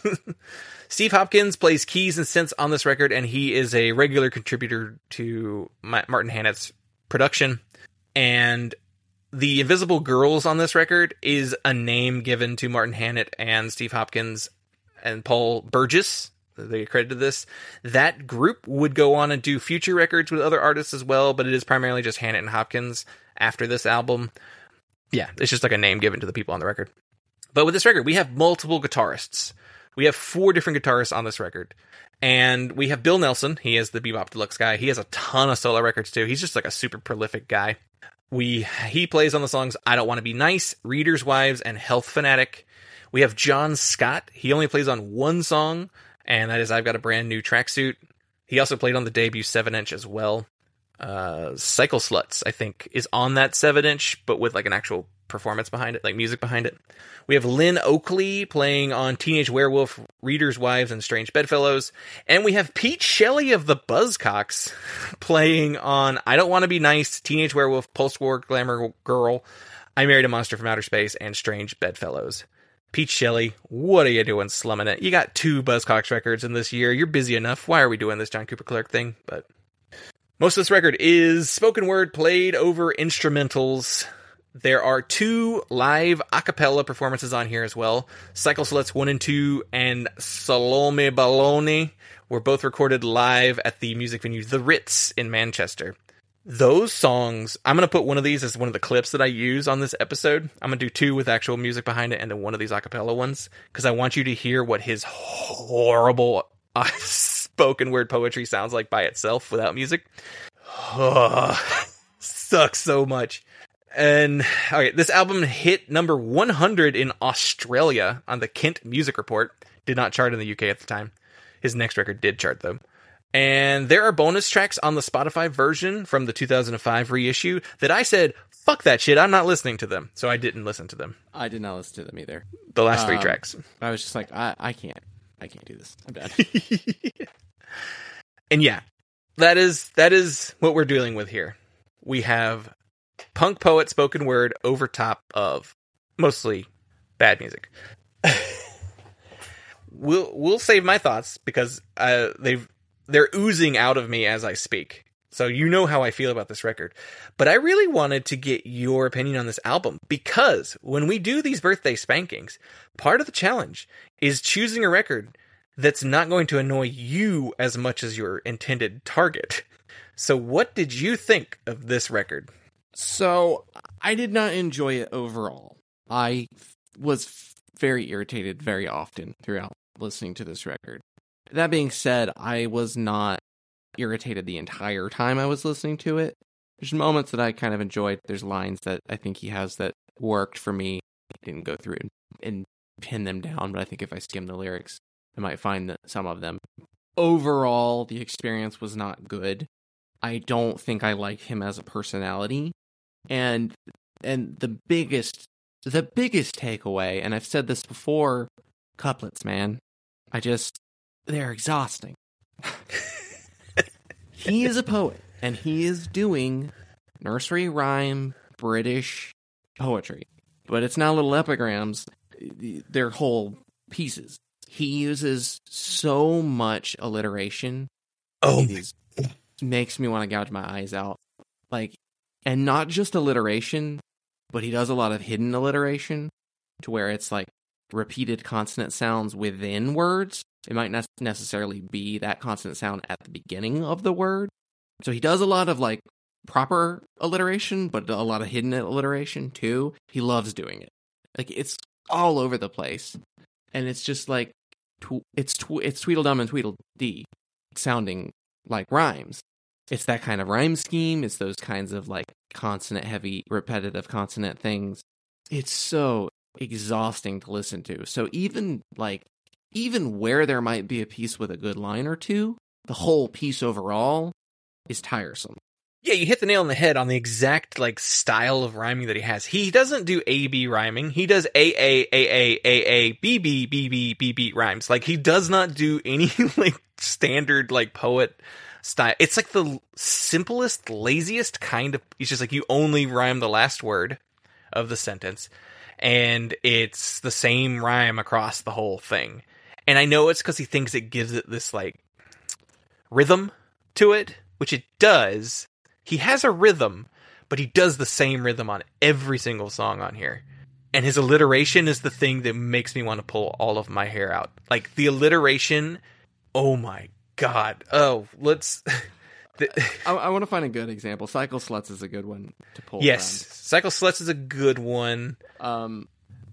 Steve Hopkins plays keys and synths on this record, and he is a regular contributor to Martin Hannett's production. And the Invisible Girls on this record is a name given to Martin Hannett and Steve Hopkins and Paul Burgess. They credited this. That group would go on and do future records with other artists as well, but it is primarily just Hannett and Hopkins after this album. Yeah, it's just like a name given to the people on the record. But with this record, we have multiple guitarists. We have four different guitarists on this record. And we have Bill Nelson. He is the Bebop Deluxe guy. He has a ton of solo records, too. He's just like a super prolific guy. We He plays on the songs I Don't Want to Be Nice, Reader's Wives, and Health Fanatic. We have John Scott. He only plays on one song, and that is I've Got a Brand New Tracksuit. He also played on the debut seven inch as well. Uh, Cycle Sluts, I think, is on that seven inch, but with like an actual performance behind it, like music behind it. We have Lynn Oakley playing on Teenage Werewolf, Reader's Wives, and Strange Bedfellows. And we have Pete Shelley of the Buzzcocks playing on I Don't Want to Be Nice, Teenage Werewolf, Post-War Glamour Girl, I Married a Monster from Outer Space, and Strange Bedfellows. Pete Shelley, what are you doing slumming it? You got two Buzzcocks records in this year. You're busy enough. Why are we doing this John Cooper Clarke thing? But most of this record is spoken word played over instrumentals. There are two live a cappella performances on here as well. Cycle Sluts one and two and Salome Baloney were both recorded live at the music venue The Ritz in Manchester. Those songs, I'm going to put one of these as one of the clips that I use on this episode. I'm going to do two with actual music behind it and then one of these a cappella ones, because I want you to hear what his horrible uh, spoken word poetry sounds like by itself without music. Oh, sucks so much. And okay, this album hit number one hundred in Australia on the Kent Music Report. Did not chart in the U K at the time. His next record did chart, though. And there are bonus tracks on the Spotify version from the two thousand five reissue that I said, fuck that shit, I'm not listening to them. So I didn't listen to them. I did not listen to them either. The last three um, tracks. I was just like, I, I can't. I can't do this. I'm done. And yeah, that is that is what we're dealing with here. We have punk poet spoken word over top of mostly bad music. we'll we'll save my thoughts because uh, they've they're oozing out of me as I speak. So you know how I feel about this record. But I really wanted to get your opinion on this album because when we do these birthday spankings, part of the challenge is choosing a record that's not going to annoy you as much as your intended target. So what did you think of this record? So I did not enjoy it overall. I was very irritated very often throughout listening to this record. That being said, I was not irritated the entire time I was listening to it. There's moments that I kind of enjoyed. There's lines that I think he has that worked for me. I didn't go through and, and pin them down, but I think if I skim the lyrics, I might find that some of them. Overall, the experience was not good. I don't think I like him as a personality. And and the biggest the biggest takeaway, and I've said this before, couplets, man. I just they're exhausting. He is a poet, and he is doing nursery rhyme British poetry. But it's not little epigrams, they're whole pieces. He uses so much alliteration. Oh, it is, makes me want to gouge my eyes out. Like, and not just alliteration, but he does a lot of hidden alliteration to where it's like repeated consonant sounds within words. It might not necessarily be that consonant sound at the beginning of the word. So he does a lot of like proper alliteration, but a lot of hidden alliteration too. He loves doing it. Like it's all over the place. And it's just like, tw- it's tw- it's Tweedledum and Tweedledee sounding like rhymes. It's that kind of rhyme scheme. It's those kinds of like consonant heavy, repetitive consonant things. It's so exhausting to listen to. So even like, even where there might be a piece with a good line or two, the whole piece overall is tiresome. Yeah, you hit the nail on the head on the exact like style of rhyming that he has. He doesn't do A B rhyming. He does A A A A A A B B B B B B rhymes. Like he does not do any like standard like poet style. It's like the simplest, laziest kind of. It's just like you only rhyme the last word of the sentence, and it's the same rhyme across the whole thing. And I know it's because he thinks it gives it this like rhythm to it, which it does. He has a rhythm, but he does the same rhythm on every single song on here. And his alliteration is the thing that makes me want to pull all of my hair out. Like the alliteration, oh my god. Oh, let's... I, I want to find a good example. Cycle Sluts is a good one to pull Yes, from. Cycle Sluts is a good one. Um,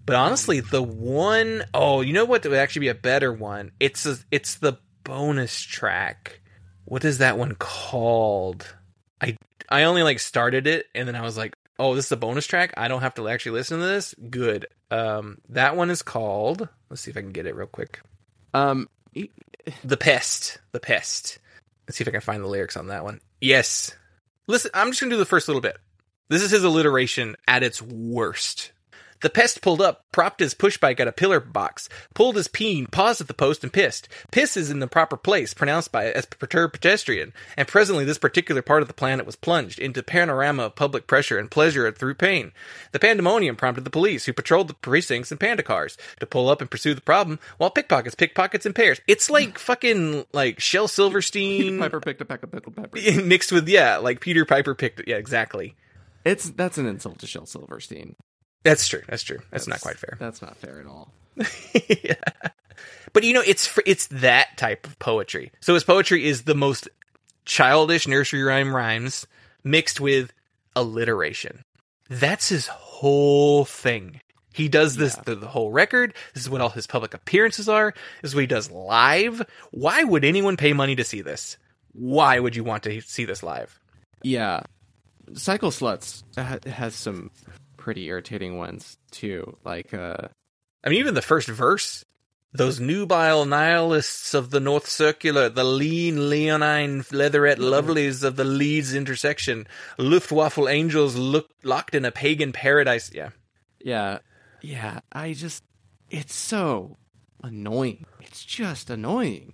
But honestly, the one oh, you know what would actually be a better one? It's a, it's the bonus track. What is that one called? I I only like started it and then I was like, oh, this is a bonus track? I don't have to actually listen to this? Good. Um, that one is called, let's see if I can get it real quick. Um, The Pest. The Pest. Let's see if I can find the lyrics on that one. Yes. Listen, I'm just going to do the first little bit. This is his alliteration at its worst. The pest pulled up, propped his pushbike at a pillar box, pulled his peen, paused at the post, and pissed. Piss is in the proper place, pronounced by as perturbed pedestrian, and presently this particular part of the planet was plunged into panorama of public pressure and pleasure through pain. The pandemonium prompted the police, who patrolled the precincts in panda cars, to pull up and pursue the problem, while pickpockets pickpockets in pairs. It's like fucking, like, Shel Silverstein... Piper picked a peck of pickled pepper. Mixed with, yeah, like Peter Piper picked... Yeah, exactly. It's That's an insult to Shel Silverstein. That's true. That's true. That's, That's not quite fair. That's not fair at all. Yeah. But you know, it's fr- it's that type of poetry. So his poetry is the most childish nursery rhyme rhymes mixed with alliteration. That's his whole thing. He does this Yeah. through the whole record. This is what all his public appearances are. This is what he does live. Why would anyone pay money to see this? Why would you want to see this live? Yeah. Cycle Sluts ha- has some pretty irritating ones too. Like, uh, I mean, even the first verse, those nubile nihilists of the North Circular, the lean leonine leatherette lovelies of the Leeds intersection, Luftwaffe angels look, locked in a pagan paradise. Yeah. yeah, yeah. I just, it's so annoying. It's just annoying.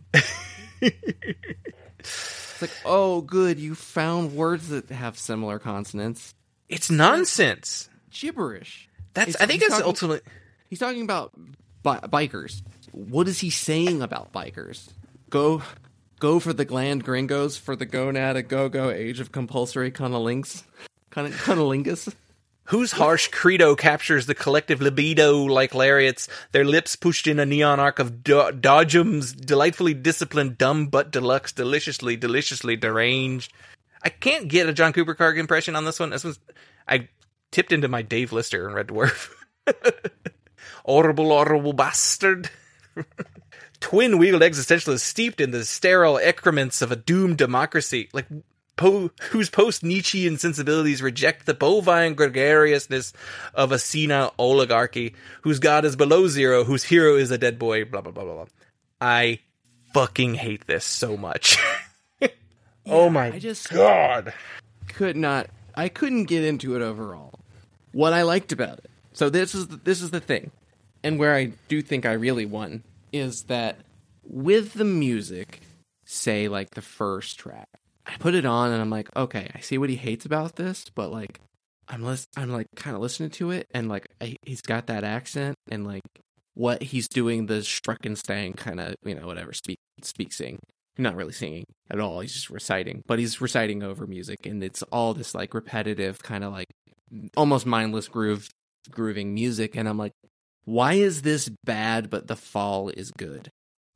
It's like, oh, good, you found words that have similar consonants. It's nonsense. Gibberish. That's. It's- I think he's that's talking- ultimately. He's talking about bi- bikers. What is he saying about bikers? Go, go for the gland gringos for the gonad a go go age of compulsory cunnilingus, Cunn- cunnilingus. Whose harsh credo captures the collective libido like lariats, their lips pushed in a neon arc of do- dodgems, delightfully disciplined, dumb but deluxe, deliciously, deliciously deranged. I can't get a John Cooper Carg impression on this one. This was, I tipped into my Dave Lister in Red Dwarf. Horrible, horrible bastard. Twin-wheeled existentialist steeped in the sterile excrements of a doomed democracy, like po- whose post-Nietzschean sensibilities reject the bovine gregariousness of a senile oligarchy, whose god is below zero, whose hero is a dead boy, blah, blah, blah, blah, blah. I fucking hate this so much. Oh my I just god. could not. I couldn't get into it overall. What I liked about it. So this is the, this is the thing, and where I do think I really won is that with the music, say like the first track, I put it on and I'm like, okay, I see what he hates about this, but like I'm lis- I'm like kind of listening to it, and like I, he's got that accent and like what he's doing, the Struckenstein kind of, you know, whatever speak speak sing. Not really singing at all. He's just reciting, but he's reciting over music, and it's all this like repetitive kind of like almost mindless groove, grooving music. And I'm like, why is this bad, but the fall is good?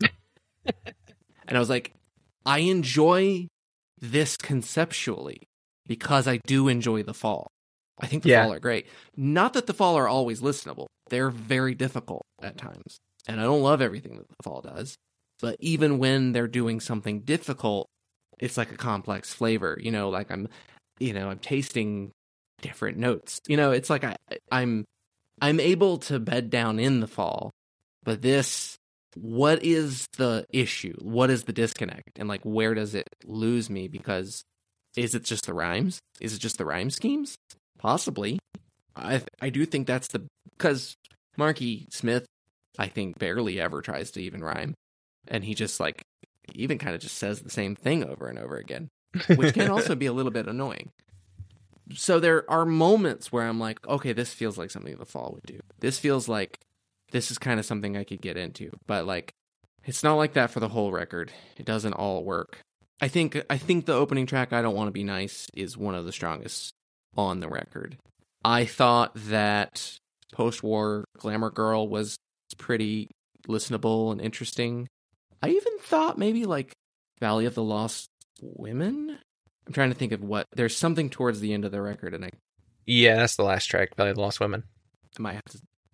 And I was like, I enjoy this conceptually because I do enjoy the fall. I think the Yeah. fall are great. Not that the fall are always listenable. They're very difficult at times, and I don't love everything that the fall does. But even when they're doing something difficult, it's like a complex flavor. You know, like I'm, you know, I'm tasting different notes. You know, it's like I, I'm, I'm able to bed down in the fall. But this, what is the issue? What is the disconnect? And like, where does it lose me? Because is it just the rhymes? Is it just the rhyme schemes? Possibly. I I do think that's the because Marky Smith, I think, barely ever tries to even rhyme. And he just like even kind of just says the same thing over and over again, which can also be a little bit annoying. So there are moments where I'm like, okay, this feels like something the fall would do. This feels like this is kind of something I could get into, but like it's not like that for the whole record. It doesn't all work. I think I think the opening track, I Don't Want to Be Nice, is one of the strongest on the record. I thought that Post-War Glamour Girl was pretty listenable and interesting. I even thought maybe like Valley of the Lost Women. I'm trying to think of what. There's something towards the end of the record, and I, Yeah, that's the last track, Valley of the Lost Women. I might have to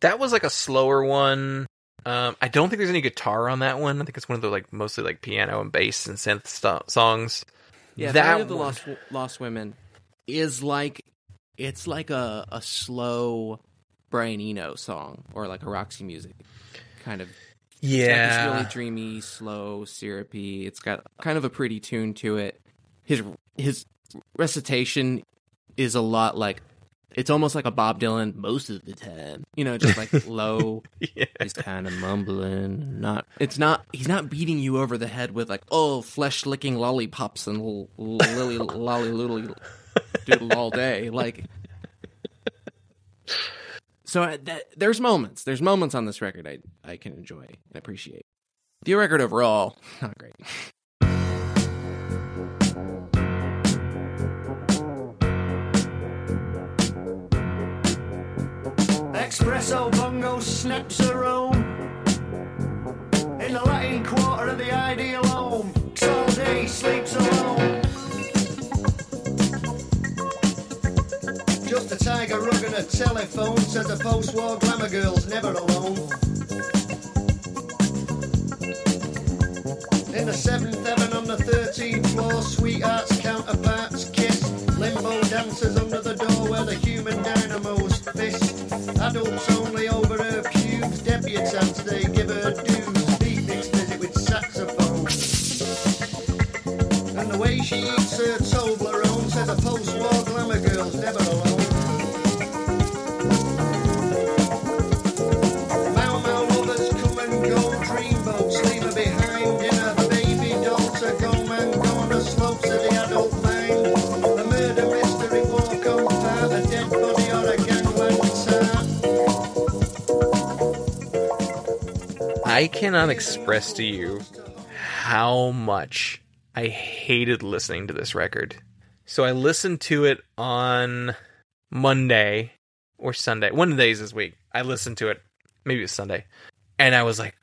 That was like a slower one. Um, I don't think there's any guitar on that one. I think it's one of the like mostly like piano and bass and synth st- songs. Yeah, that Valley of the one- Lost Lost Women is like it's like a a slow Brian Eno song or like a Roxy Music kind of. Yeah, It's got this really dreamy, slow, syrupy. It's got kind of a pretty tune to it. His his recitation is a lot like it's almost like a Bob Dylan most of the time. You know, just like low. yeah. He's kind of mumbling. Not. It's not. He's not beating you over the head with like, oh, flesh licking lollipops and l- lily lolly lily doodle all day. Like. So uh, that, there's moments. There's moments on this record I I can enjoy and appreciate. The record overall, not great. Espresso bongo snaps a roam in the Latin quarter of the ideal home. All day sleeps alone. Just a tiger rug and a telephone says a post-war glamour girl's never alone. In the seventh heaven on the thirteenth floor, sweethearts counterparts kiss. Limbo dancers under the door where the human dynamos fist. Adults only over her pubes, debutantes they give her dues. Beatniks visit with saxophone. And the way she eats her Toblerone says a post-war glamour girl's never alone. Mau Mau lovers come and go, dreamboats leave her behind. In her baby daughter go man go on the slopes of the adult mind. A murder mystery walk on part, a dead body or a gangland's heart. I cannot express to you how much I hated listening to this record. So I listened to it on Monday or Sunday. One of the days this week. I listened to it. Maybe it was Sunday. And I was like,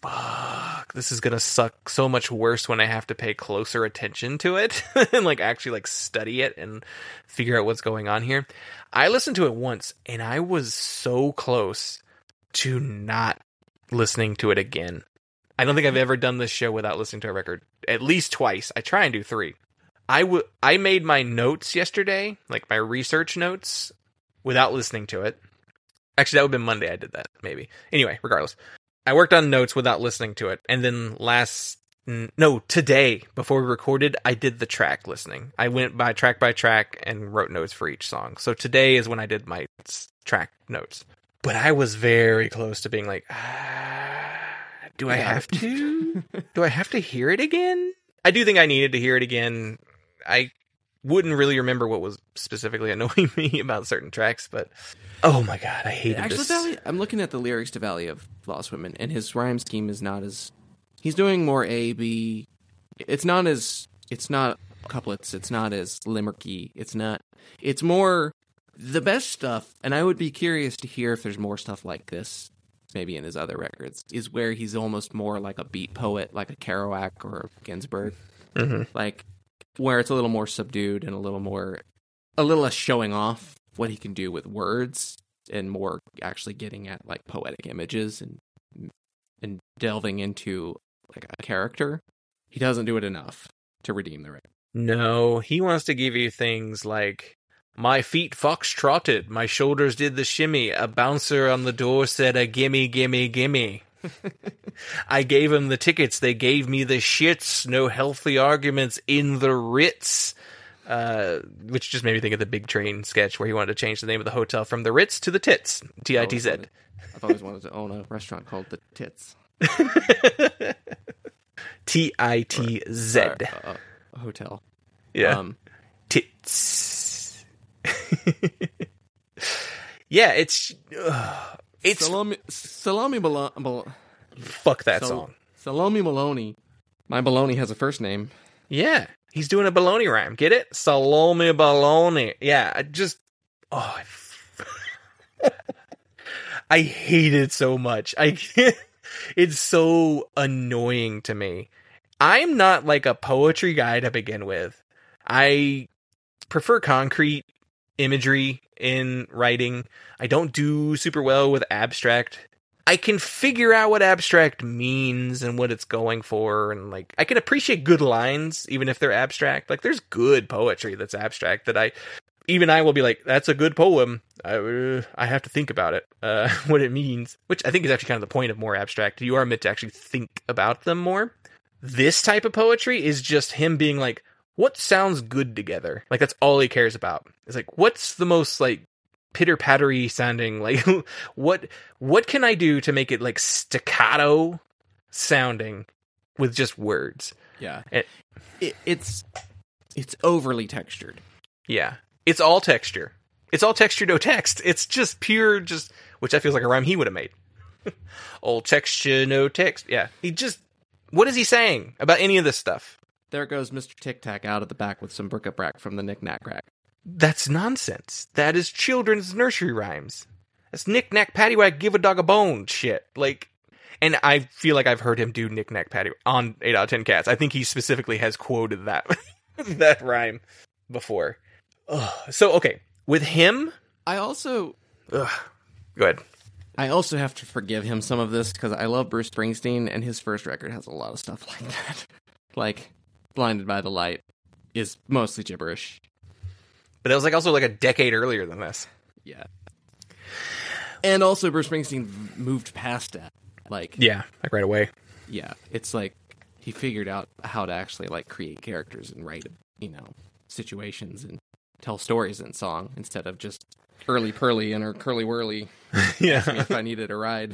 fuck, this is going to suck so much worse when I have to pay closer attention to it and like actually like study it and figure out what's going on here. I listened to it once and I was so close to not listening to it again. I don't think I've ever done this show without listening to a record at least twice. I try and do three. I w- I made my notes yesterday, like my research notes, without listening to it. Actually, that would have been Monday I did that, maybe. Anyway, regardless. I worked on notes without listening to it. And then last... No, today, before we recorded, I did the track listening. I went by track by track and wrote notes for each song. So today is when I did my track notes. But I was very close to being like, ah, do I have to? Do I have to hear it again? I do think I needed to hear it again. I wouldn't really remember what was specifically annoying me about certain tracks, but oh my god, I hated Actually, this. Valley, I'm looking at the lyrics to Valley of Lost Women, and his rhyme scheme is not as... He's doing more A, B. It's not as... It's not couplets. It's not as limericky. It's not... It's more... The best stuff, and I would be curious to hear if there's more stuff like this, maybe in his other records, is where he's almost more like a beat poet, like a Kerouac or a Ginsberg. Mm-hmm. Like, where it's a little more subdued and a little more... A little less showing off what he can do with words and more actually getting at like poetic images and and delving into like a character. He doesn't do it enough to redeem the record. No, he wants to give you things like, my feet fox-trotted, my shoulders did the shimmy, a bouncer on the door said a gimme, gimme, gimme. I gave him the tickets, they gave me the shits, no healthy arguments in the Ritz. Uh, which just made me think of the Big Train sketch where he wanted to change the name of the hotel from the Ritz to the Tits. T I T Z. I've always wanted to own a restaurant called the Tits. T I T Z. Or, uh, a hotel. Yeah. Um, Tits. Yeah, it's... Uh, it's... Salami, Salami Balo- Bal- Fuck that Sal- song. Salami Maloney. My baloney has a first name. Yeah. He's doing a baloney rhyme. Get it? Salome baloney. Yeah, I just... Oh, I, I hate it so much. I can't... It's so annoying to me. I'm not like a poetry guy to begin with. I prefer concrete imagery in writing. I don't do super well with abstract. I can figure out what abstract means and what it's going for, and like I can appreciate good lines even if they're abstract. Like there's good poetry that's abstract that I even I will be like, that's a good poem. I, uh, I have to think about it, uh, what it means, which I think is actually kind of the point of more abstract. You are meant to actually think about them more. This type of poetry is just him being like, what sounds good together? Like that's all he cares about. It's like, what's the most like pitter-pattery sounding, like what what can I do to make it like staccato sounding with just words? Yeah. It, It, it's it's overly textured. yeah. It's all texture. It's all texture, no text. It's just pure, just, which that feels like a rhyme he would have made. All texture, no text. Yeah. He just, what is he saying about any of this stuff? There goes Mister Tic Tac out of the back with some bric-a-brac from the Knick Knack Rack. That's nonsense. That is children's nursery rhymes. That's knick-knack, paddywhack, give a dog a bone shit. Like, and I feel like I've heard him do knick-knack, paddywhack on eight out of ten Cats. I think he specifically has quoted that, that rhyme before. Ugh. So, okay. With him, I also ugh, go ahead. I also have to forgive him some of this because I love Bruce Springsteen, and his first record has a lot of stuff like that. Like, Blinded by the Light is mostly gibberish. But that was like also like a decade earlier than this. Yeah. And also Bruce Springsteen moved past that. Like, Yeah, like right away. yeah, it's like he figured out how to actually like create characters and write, you know, situations and tell stories in song instead of just early pearly and or curly whirly Yeah. if I needed a ride.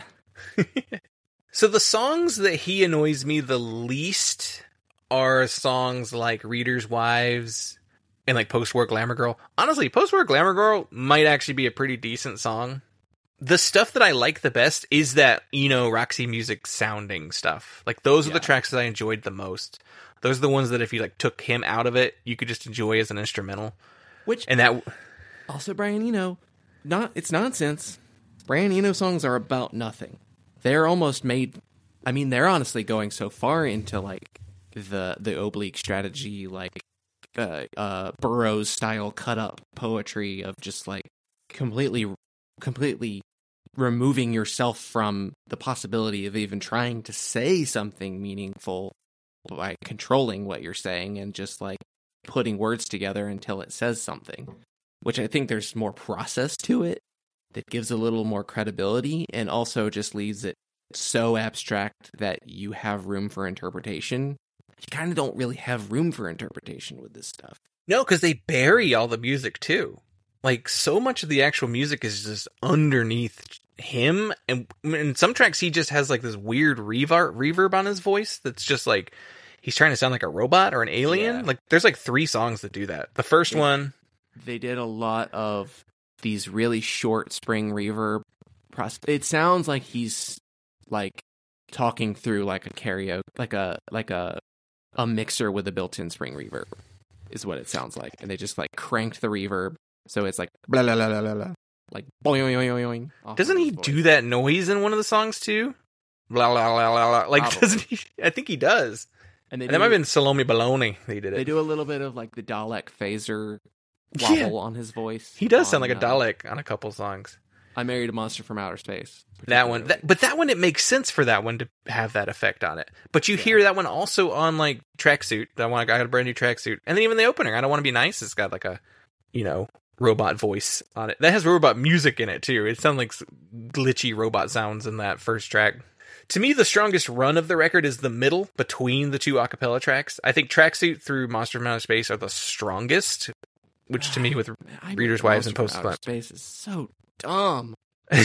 So the songs that he annoys me the least are songs like Reader's Wives and like Post-War Glamour Girl. Honestly, Post-War Glamour Girl might actually be a pretty decent song. The stuff that I like the best is that, you know, Roxy Music sounding stuff. Like those are Yeah. the tracks that I enjoyed the most. Those are the ones that if you like took him out of it, you could just enjoy as an instrumental. Which And that also, Brian Eno, not it's nonsense. Brian Eno songs are about nothing. They're almost made. I mean, they're honestly going so far into like the the oblique strategy, like uh, uh, Burroughs style cut up poetry of just like completely, completely removing yourself from the possibility of even trying to say something meaningful by controlling what you're saying and just like putting words together until it says something, which I think there's more process to it that gives a little more credibility and also just leaves it so abstract that you have room for interpretation. You kind of don't really have room for interpretation with this stuff. No, because they bury all the music too. Like so much of the actual music is just underneath him, and in some tracks he just has like this weird reverb reverb on his voice that's just like he's trying to sound like a robot or an alien. Yeah. Like there's like three songs that do that. The first Yeah. one, They did a lot of these really short spring reverb. Pros- it sounds like he's like talking through like a karaoke, like a like a a mixer with a built-in spring reverb, is what it sounds like. And they just like cranked the reverb, so it's like blah blah blah blah blah, blah. Like boing boing boing boing. off doesn't of he his voice. do that noise in one of the songs too? Blah blah blah blah blah. Like Probably. doesn't he? I think he does. And they And do, that might have been Salome Baloney. They did it. they do a little bit of like the Dalek phaser Yeah. wobble on his voice. He does sound on, like a uh, Dalek on a couple songs. I Married a Monster from Outer Space. That one, particularly. that, but that one, it makes sense for that one to have that effect on it. But you Yeah. hear that one also on like Tracksuit. That one, I got a brand new Tracksuit, and then even the opener, I Don't Want to Be Nice, it's got like a, you know, robot voice on it. That has robot music in it too. It sounds like s- glitchy robot sounds in that first track. To me, the strongest run of the record is the middle between the two acapella tracks. I think Tracksuit through Monster from Outer Space are the strongest, which to me with Man, I Married Reader's a Wives and Monster from Post Outer Space is so dumb.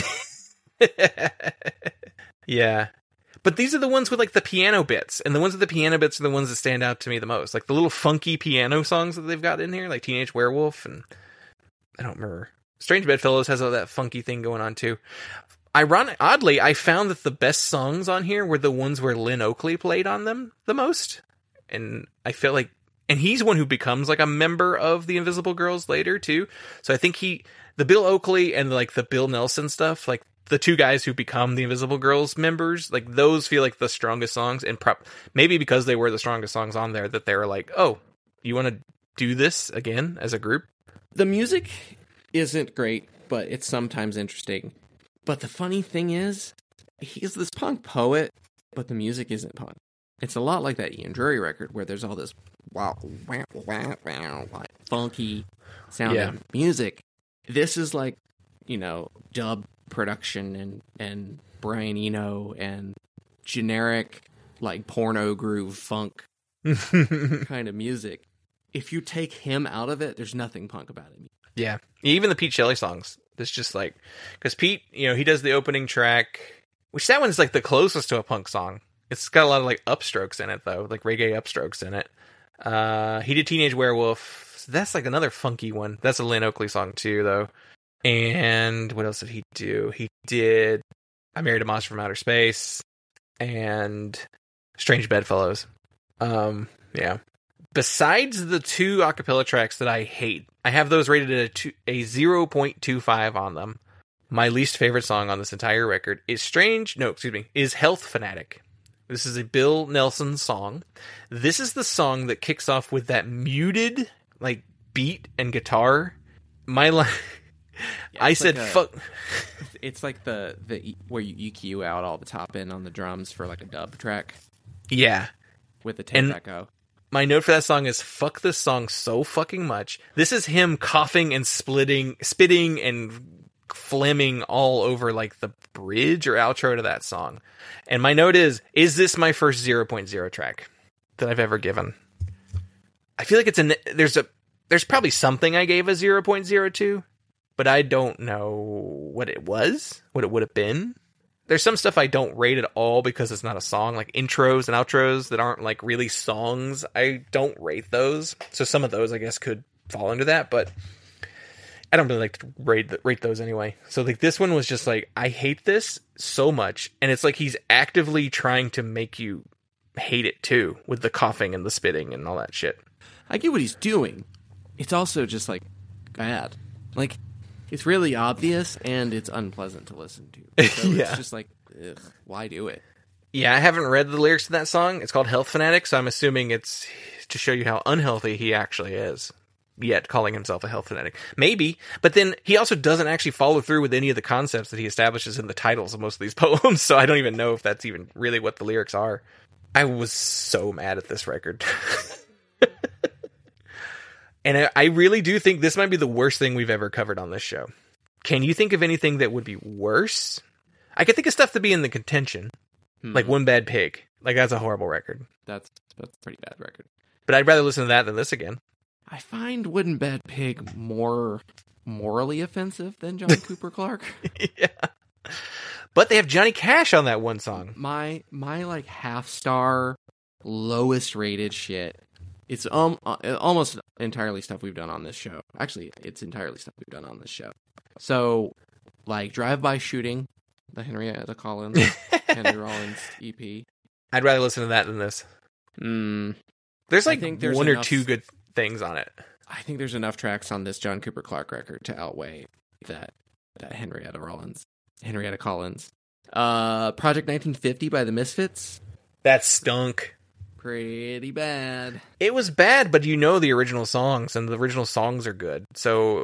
Yeah. But these are the ones with like the piano bits, and the ones with the piano bits are the ones that stand out to me the most. Like the little funky piano songs that they've got in here, like Teenage Werewolf, and I don't remember. Strange Bedfellows has all that funky thing going on too. Ironic, oddly, I found that the best songs on here were the ones where Lynn Oakley played on them the most, and I feel like, and he's one who becomes like a member of the Invisible Girls later too. So I think he, the Bill Oakley and like the Bill Nelson stuff, like the two guys who become the Invisible Girls members, like those feel like the strongest songs, and prop maybe because they were the strongest songs on there that they were like, oh, you want to do this again as a group? The music isn't great, but it's sometimes interesting. But the funny thing is, he's this punk poet, but the music isn't punk. It's a lot like that Ian Drury record where there's all this wow, wow, wow, wow, like funky sounding Yeah. music. This is like, you know, dub production and, and Brian Eno and generic like porno groove funk kind of music. If you take him out of it, there's nothing punk about it. Yeah. Even the Pete Shelley songs. It's just like, because Pete, you know, he does the opening track, which that one's like the closest to a punk song. It's got a lot of like upstrokes in it, though, like reggae upstrokes in it. Uh, he did Teenage Werewolf. That's like another funky one. That's a Lynn Oakley song, too, though. And what else did he do? He did I Married a Monster from Outer Space and Strange Bedfellows. Um, yeah. Besides the two acapella tracks that I hate, I have those rated at a, two, a zero point two five on them. My least favorite song on this entire record is Strange, no, excuse me, is Health Fanatic. This is a Bill Nelson song. This is the song that kicks off with that muted, like, beat and guitar. My line, Yeah, I it's said, like a- fuck. It's like the, the E- where you E Q out all the top end on the drums for like a dub track Yeah. with the tape And- echo. My note for that song is fuck this song so fucking much. This is him coughing and splitting, spitting and phlegming all over like the bridge or outro to that song. And my note is, is this my first zero point zero track that I've ever given? I feel like it's an, there's a, there's probably something I gave a zero point zero to, but I don't know what it was, what it would have been. There's some stuff I don't rate at all because it's not a song, like intros and outros that aren't like really songs. I don't rate those. So some of those I guess could fall under that, but I don't really like to rate rate those anyway. So like this one was just like, I hate this so much. And it's like he's actively trying to make you hate it too, with the coughing and the spitting and all that shit. I get what he's doing. It's also just like bad. Like it's really obvious and it's unpleasant to listen to. So Yeah. it's just like, ugh, why do it? Yeah, I haven't read the lyrics to that song. It's called Health Fanatic, so I'm assuming it's to show you how unhealthy he actually is. Yet calling himself a health fanatic. Maybe, but then he also doesn't actually follow through with any of the concepts that he establishes in the titles of most of these poems, so I don't even know if that's even really what the lyrics are. I was so mad at this record. And I, I really do think this might be the worst thing we've ever covered on this show. Can you think of anything that would be worse? I could think of stuff to be in the contention. Hmm. Like One Bad Pig. Like, that's a horrible record. That's that's a pretty bad record. But I'd rather listen to that than this again. I find Wooden Bad Pig more morally offensive than John Cooper Clarke. Yeah. But they have Johnny Cash on that one song. My my like half star lowest rated shit. It's um uh, almost entirely stuff we've done on this show. Actually, it's entirely stuff we've done on this show. So, like Drive-By Shooting, the Henrietta Collins, Henry Rollins E P. I'd rather listen to that than this. Mm, There's I like think there's one or enough- two good things on it. I think there's enough tracks on this John Cooper Clarke record to outweigh that that Henrietta Rollins, Henrietta Collins. Uh, Project nineteen fifty by the Misfits, That stunk. pretty bad. It was bad, but you know the original songs, and the original songs are good. So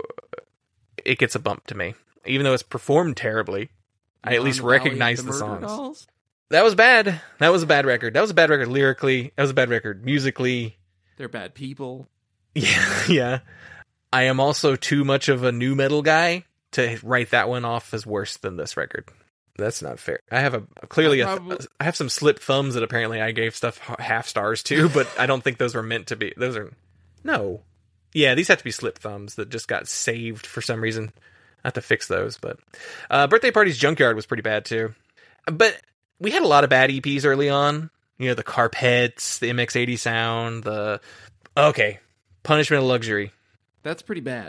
it gets a bump to me. Even though it's performed terribly, I at least Beyond Valley of recognize the Murder songs. Dolls? That was bad. That was a bad record. That was a bad record lyrically. That was a bad record musically. They're bad people. Yeah, yeah. I am also too much of a new metal guy to write that one off as worse than this record. That's not fair. I have a clearly I a, probably- I have some slipped thumbs that apparently I gave stuff h- half stars to, but I don't think those were meant to be. Those are no. Yeah, these have to be slipped thumbs that just got saved for some reason. I have to fix those, but uh, Birthday Party's Junkyard was pretty bad too. But we had a lot of bad E Ps early on. You know, the Carpets, the M X eighty sound, the okay, Punishment of Luxury. That's pretty bad.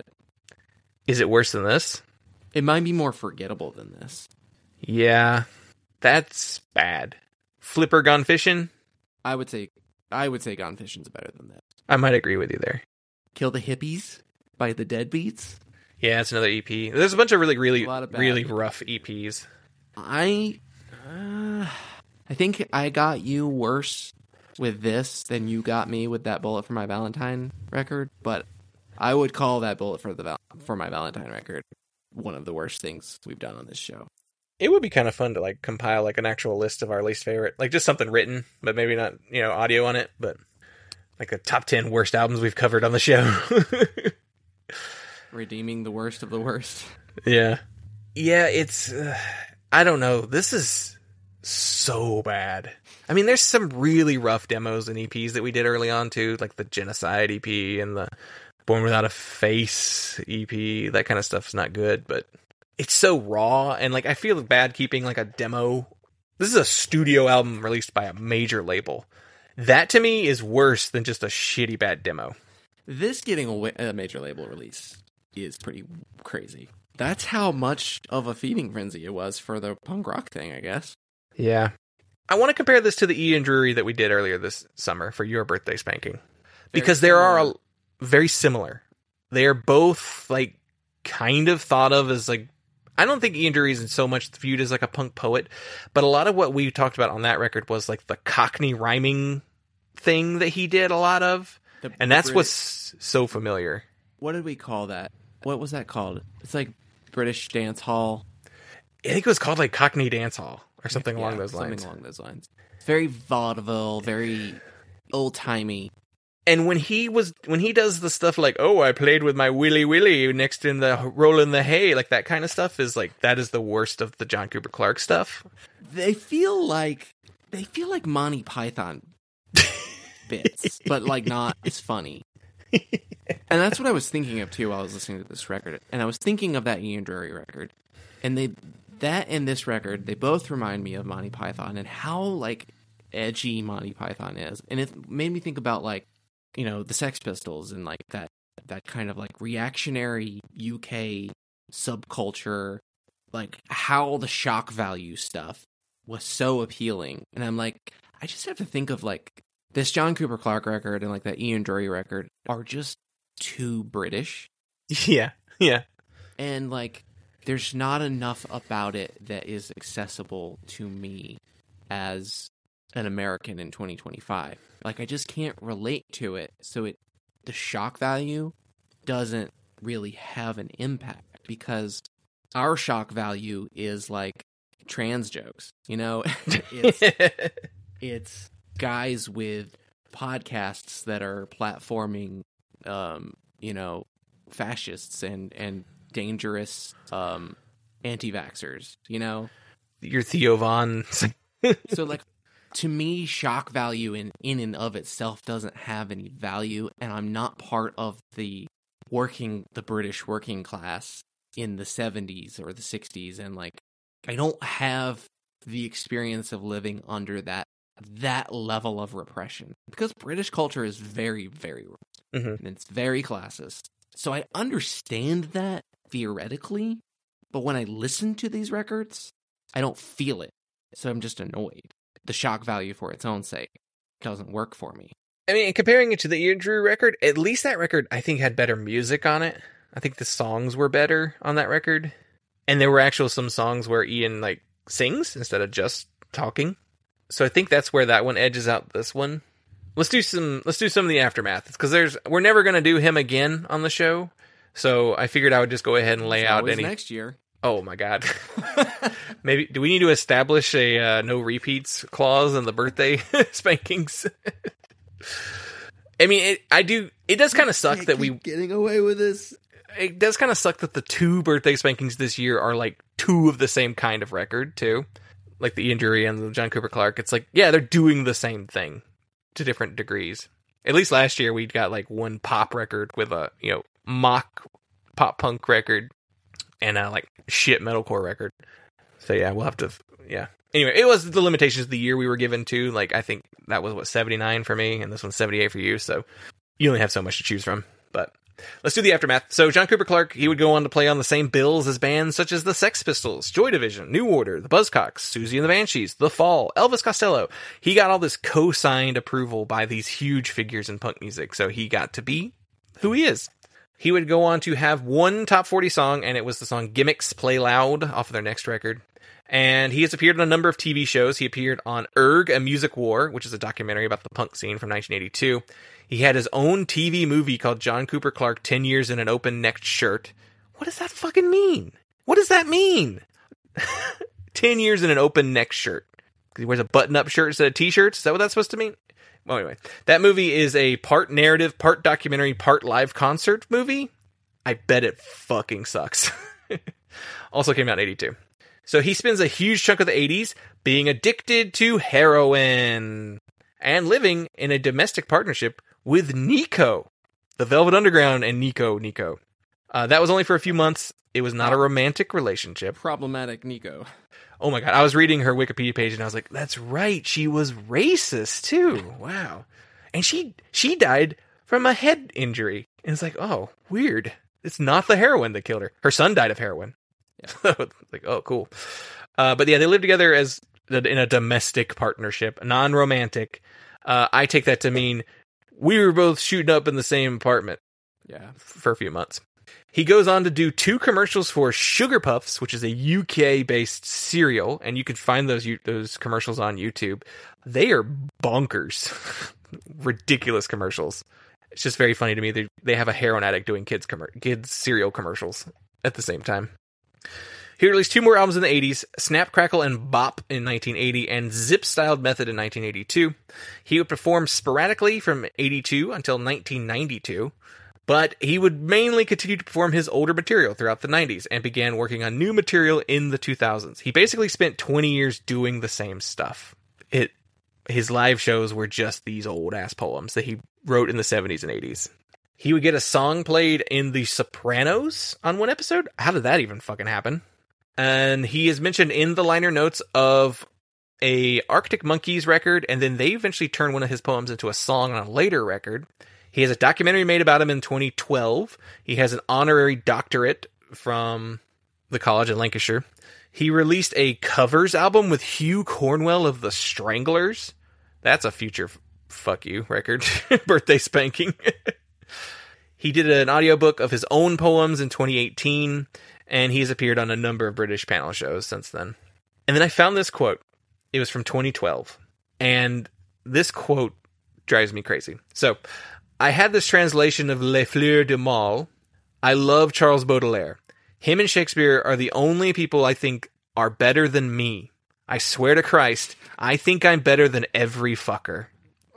Is it worse than this? It might be more forgettable than this. Yeah, that's bad. Flipper Gone Fishing? I would say I would say Gone Fishing's better than this. I might agree with you there. Kill the Hippies by the Deadbeats. Yeah, it's another E P. There's a bunch of really, really, A lot of bad. really rough E Ps. I uh, I think I got you worse with this than you got me with that Bullet for My Valentine record, but I would call that Bullet for the Val- for My Valentine record one of the worst things we've done on this show. It would be kind of fun to like compile like an actual list of our least favorite, like just something written, but maybe not, you know, audio on it, but like the top ten worst albums we've covered on the show. Redeeming the worst of the worst. Yeah. Yeah, it's, uh, I don't know. This is so bad. I mean, there's some really rough demos and E Ps that we did early on too, like the Genocide E P and the Born Without a Face E P. That kind of stuff's not good, but it's so raw, and like I feel bad keeping like a demo. This is a studio album released by a major label. That to me is worse than just a shitty bad demo. This getting a, wa- a major label release is pretty crazy. That's how much of a feeding frenzy it was for the punk rock thing, I guess. Yeah. I want to compare this to the Ian Drury that we did earlier this summer for Your Birthday Spanking. Because there are a, very similar. They are both like kind of thought of as like, I don't think Ian Drury is so much viewed as like a punk poet, but a lot of what we talked about on that record was like the Cockney rhyming thing that he did a lot of. The and that's British, what's so familiar. What did we call that? What was that called? It's like British dance hall. I think it was called like Cockney Dance Hall or something yeah, along those lines. Something along those lines. Very vaudeville, very old-timey. And when he was, when he does the stuff like, oh, I played with my Willy Willy next in the roll in the hay, like that kind of stuff is like, that is the worst of the John Cooper Clarke stuff. They feel like, they feel like Monty Python bits, but like not as funny. And that's what I was thinking of too while I was listening to this record. And I was thinking of that Ian Drury record. And they, that and this record, they both remind me of Monty Python and how like edgy Monty Python is. And it made me think about like, you know, the Sex Pistols and like that that kind of like reactionary U K subculture, like how the shock value stuff was so appealing. And I'm like, I just have to think of like this John Cooper Clarke record and like that Ian Drury record are just too British. Yeah, yeah. And like there's not enough about it that is accessible to me as an American in twenty twenty-five. Like I just can't relate to it, so it the shock value doesn't really have an impact because our shock value is like trans jokes, you know? it's it's guys with podcasts that are platforming um, you know, fascists and and dangerous um anti-vaxxers, you know? Your Theo Von. So like to me, shock value in, in and of itself doesn't have any value, and I'm not part of the working, the British working class in the seventies or the sixties, and like, I don't have the experience of living under that that level of repression, because British culture is very, very, mm-hmm. and it's very classist. So I understand that theoretically, but when I listen to these records, I don't feel it, so I'm just annoyed. The shock value for its own sake doesn't work for me. I mean, comparing it to the Ian Drury record, at least that record, I think, had better music on it. I think the songs were better on that record. And there were actually some songs where Ian, like, sings instead of just talking. So I think that's where that one edges out this one. Let's do some, let's do some of the aftermath. Because there's, we're never going to do him again on the show. So I figured I would just go ahead and lay It's out always any... next year. Oh my god. Maybe do we need to establish a uh, no repeats clause in the birthday spankings? I mean, it, I do. It does kind of suck that we getting away with this. It does kind of suck that the two birthday spankings this year are like two of the same kind of record too, like the Ian Drury and the John Cooper Clarke. It's like, yeah, they're doing the same thing to different degrees. At least last year we got like one pop record with a, you know, mock pop punk record. And uh, like shit metalcore record. So yeah, we'll have to. Yeah. Anyway, it was the limitations of the year we were given to. Like I think that was what seventy-nine for me, and this one's seventy-eight for you. So you only have so much to choose from. But let's do the aftermath. So John Cooper Clarke, he would go on to play on the same bills as bands such as the Sex Pistols, Joy Division, New Order, the Buzzcocks, Susie and the Banshees, The Fall, Elvis Costello. He got all this co-signed approval by these huge figures in punk music, so he got to be who he is. He would go on to have one top forty song, and it was the song Gimmicks Play Loud off of their next record. And he has appeared on a number of T V shows. He appeared on Erg, A Music War, which is a documentary about the punk scene from nineteen eighty-two. He had his own T V movie called John Cooper Clarke, ten years in an Open-Necked Shirt. What does that fucking mean? What does that mean? ten years in an Open-Necked Shirt. He wears a button-up shirt instead of t-shirts? Is that what that's supposed to mean? Well, anyway, that movie is a part narrative, part documentary, part live concert movie. I bet it fucking sucks. Also came out in eighty-two. So he spends a huge chunk of the eighties being addicted to heroin and living in a domestic partnership with Nico, the Velvet Underground, and Nico Nico. Uh, that was only for a few months. It was not a romantic relationship. Problematic Nico. Oh my God. I was reading her Wikipedia page and I was like, that's right. She was racist too. Wow. And she, she died from a head injury. And it's like, oh, weird. It's not the heroin that killed her. Her son died of heroin. Yeah. Like, oh, cool. Uh, but yeah, they live together as in a domestic partnership, non-romantic. Uh, I take that to mean we were both shooting up in the same apartment. Yeah. For a few months. He goes on to do two commercials for Sugar Puffs, which is a U K-based cereal, and you can find those those commercials on YouTube. They are bonkers. Ridiculous commercials. It's just very funny to me. They they have a heroin addict doing kids com- kids cereal commercials at the same time. He released two more albums in the eighties, Snap, Crackle, and Bop in nineteen eighty, and Zip Styled Method in nineteen eighty-two. He would perform sporadically from eighty-two until nineteen ninety-two. But he would mainly continue to perform his older material throughout the nineties and began working on new material in the two thousands. He basically spent twenty years doing the same stuff. It, his live shows were just these old-ass poems that he wrote in the seventies and eighties. He would get a song played in The Sopranos on one episode. How did that even fucking happen? And he is mentioned in the liner notes of a Arctic Monkeys record, and then they eventually turned one of his poems into a song on a later record. He has a documentary made about him in twenty twelve. He has an honorary doctorate from the college in Lancashire. He released a covers album with Hugh Cornwell of the Stranglers. That's a future f- fuck you record. Birthday spanking. He did an audiobook of his own poems in twenty eighteen, and he has appeared on a number of British panel shows since then. And then I found this quote. It was from twenty twelve. And this quote drives me crazy. So, I had this translation of Les Fleurs du Mal. I love Charles Baudelaire. Him and Shakespeare are the only people I think are better than me. I swear to Christ, I think I'm better than every fucker.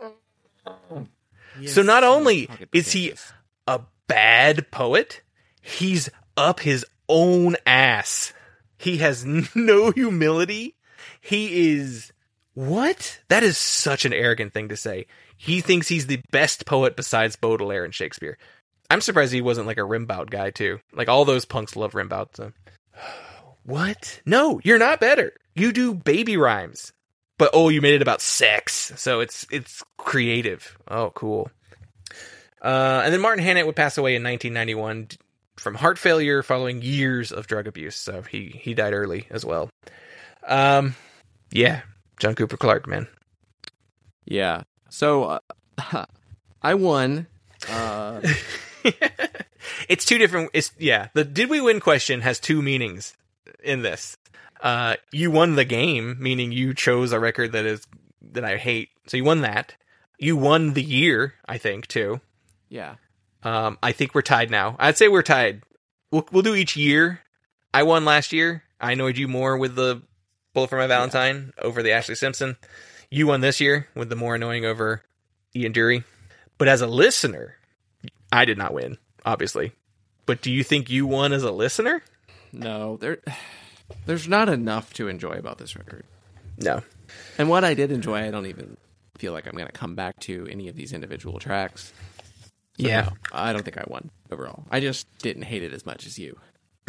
Yes, so not only is he a bad poet, he's up his own ass. He has no humility. He is... What? That is such an arrogant thing to say. He thinks he's the best poet besides Baudelaire and Shakespeare. I'm surprised he wasn't like a Rimbaud guy too. Like all those punks love Rimbaud. So. What? No, you're not better. You do baby rhymes. But oh, you made it about sex. So it's it's creative. Oh, cool. Uh, and then Martin Hannett would pass away in nineteen ninety-one from heart failure following years of drug abuse. So he, he died early as well. Um, yeah. John Cooper Clarke, man. Yeah. So uh, I won. Uh... It's two different. It's yeah. The did we win question has two meanings in this. Uh, you won the game, meaning you chose a record that is that I hate. So you won that. You won the year, I think, too. Yeah. Um, I think we're tied now. I'd say we're tied. We'll we'll do each year. I won last year. I annoyed you more with the Bullet for My Valentine yeah. over the Ashley Simpson. You won this year with the more annoying over Ian Dury. But as a listener, I did not win, obviously. But do you think you won as a listener? No, there, there's not enough to enjoy about this record. No. And what I did enjoy, I don't even feel like I'm going to come back to any of these individual tracks. So yeah. No, I don't think I won overall. I just didn't hate it as much as you.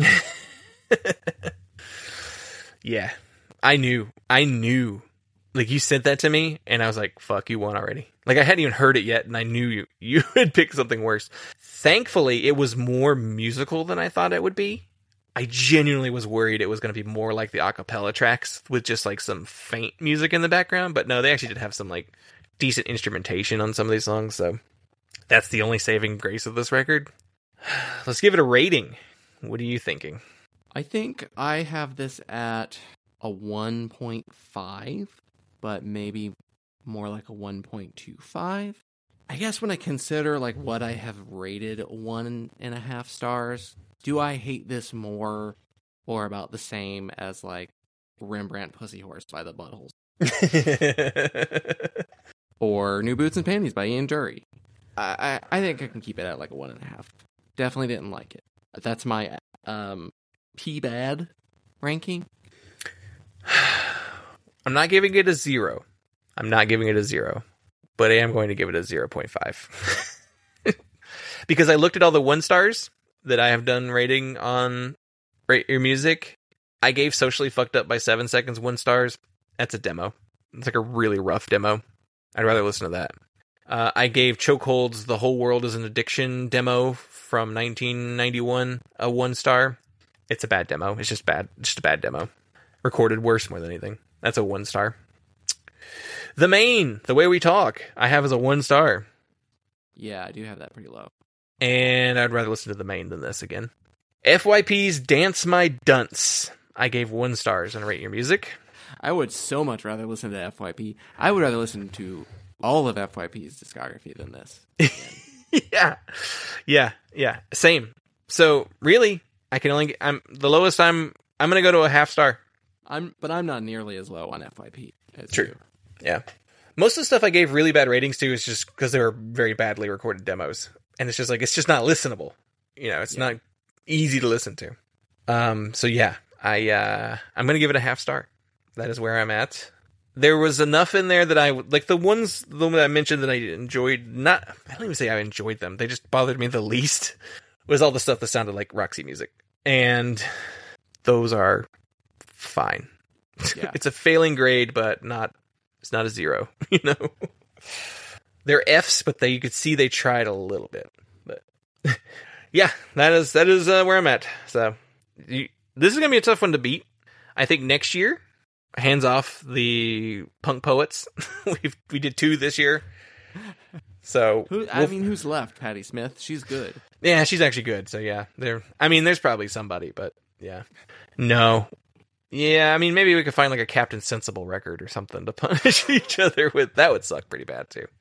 Yeah. I knew. I knew. Like, you sent that to me, and I was like, fuck, you won already. Like, I hadn't even heard it yet, and I knew you you had picked something worse. Thankfully, it was more musical than I thought it would be. I genuinely was worried it was going to be more like the a cappella tracks with just, like, some faint music in the background. But no, they actually did have some, like, decent instrumentation on some of these songs, so that's the only saving grace of this record. Let's give it a rating. What are you thinking? I think I have this at a one point five, but maybe more like a one point two five. I guess when I consider like what I have rated one and a half stars, do I hate this more or about the same as like Rembrandt Pussy Horse by the Buttholes? Or New Boots and Panties by Ian Dury? I, I, I think I can keep it at like a one and a half. Definitely didn't like it. That's my um, P-bad ranking. I'm not giving it a zero. I'm not giving it a zero. But I am going to give it a zero point five. Because I looked at all the one stars that I have done rating on Rate Your Music. I gave Socially Fucked Up by Seven Seconds one stars. That's a demo. It's like a really rough demo. I'd rather listen to that. Uh, I gave Chokehold's The Whole World is an Addiction demo from nineteen ninety-one a one star. It's a bad demo. It's just bad. Just a bad demo. Recorded worse more than anything. That's a one star. The Main, The Way We Talk, I have as a one star. Yeah, I do have that pretty low. And I'd rather listen to The Main than this again. F Y P's Dance My Dunce, I gave one stars on Rate Your Music. I would so much rather listen to F Y P. I would rather listen to all of F Y P's discography than this. yeah. Yeah. Yeah. Same. So really, I can only, I'm the lowest I'm, I'm going to go to a half star. I'm, but I'm not nearly as low on F Y P as True. you. Yeah. Most of the stuff I gave really bad ratings to is just because they were very badly recorded demos. And it's just like, it's just not listenable. You know, it's yeah. not easy to listen to. Um, so yeah, I, uh, I'm going to give it a half star. That is where I'm at. There was enough in there that I, like the ones, the one that I mentioned that I enjoyed, not, I don't even say I enjoyed them. They just bothered me the least was all the stuff that sounded like Roxy Music. And those are fine. Yeah. It's a failing grade, but not, it's not a zero, you know? They're F's, but they, you could see they tried a little bit. But yeah, that is, that is uh, where I'm at. So you, this is going to be a tough one to beat. I think next year, hands off the punk poets. we we did two this year. So Who, I we'll, mean, who's left? Patti Smith. She's good. Yeah, she's actually good. So yeah, there. I mean, there's probably somebody, but yeah, no. Yeah, I mean, maybe we could find like a Captain Sensible record or something to punish each other with. That would suck pretty bad too.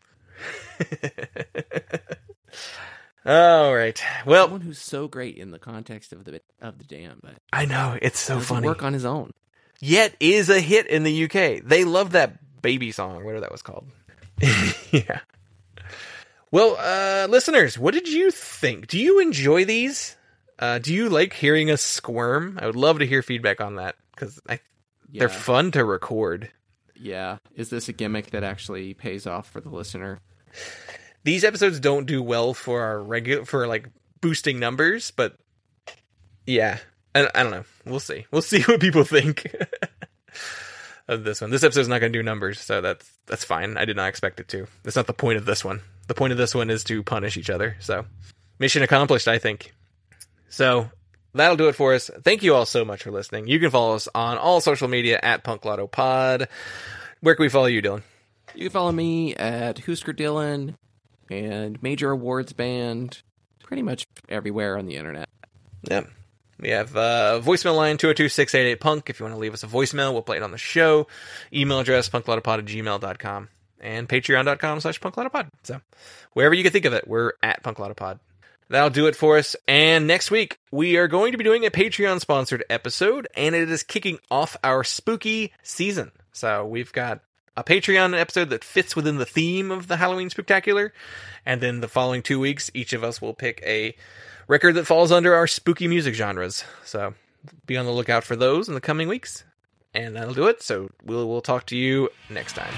All right. Well, someone who's so great in the context of the of the Dam, but I know it's so funny. Work on his own. Yet is a hit in the U K. They love that baby song, whatever that was called. Yeah. Well, uh, listeners, what did you think? Do you enjoy these? Uh, do you like hearing us squirm? I would love to hear feedback on that because yeah. they're fun to record. Yeah. Is this a gimmick that actually pays off for the listener? These episodes don't do well for our regular, for like boosting numbers, but yeah. I, I don't know. We'll see. We'll see what people think of this one. This episode's not going to do numbers, so that's that's fine. I did not expect it to. That's not the point of this one. The point of this one is to punish each other. So, mission accomplished, I think. So, that'll do it for us. Thank you all so much for listening. You can follow us on all social media at Punk Lotto Pod. Where can we follow you, Dylan? You can follow me at Husker Dylan and Major Awards Band. Pretty much everywhere on the internet. Yep. We have a voicemail line, two oh two, six eight eight, punk. If you want to leave us a voicemail, we'll play it on the show. Email address, punklotopod at gmail dot com. And patreon.com slash punklotopod. So, wherever you can think of it, we're at punklotopod. That'll do it for us. And next week, we are going to be doing a Patreon-sponsored episode, and it is kicking off our spooky season. So, we've got a Patreon episode that fits within the theme of the Halloween Spooktacular. And then the following two weeks, each of us will pick a record that falls under our spooky music genres. So be on the lookout for those in the coming weeks. And that'll do it. So we'll we'll talk to you next time.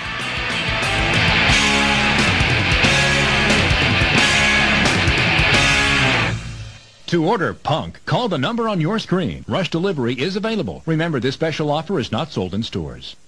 To order Punk, call the number on your screen. Rush delivery is available. Remember, this special offer is not sold in stores.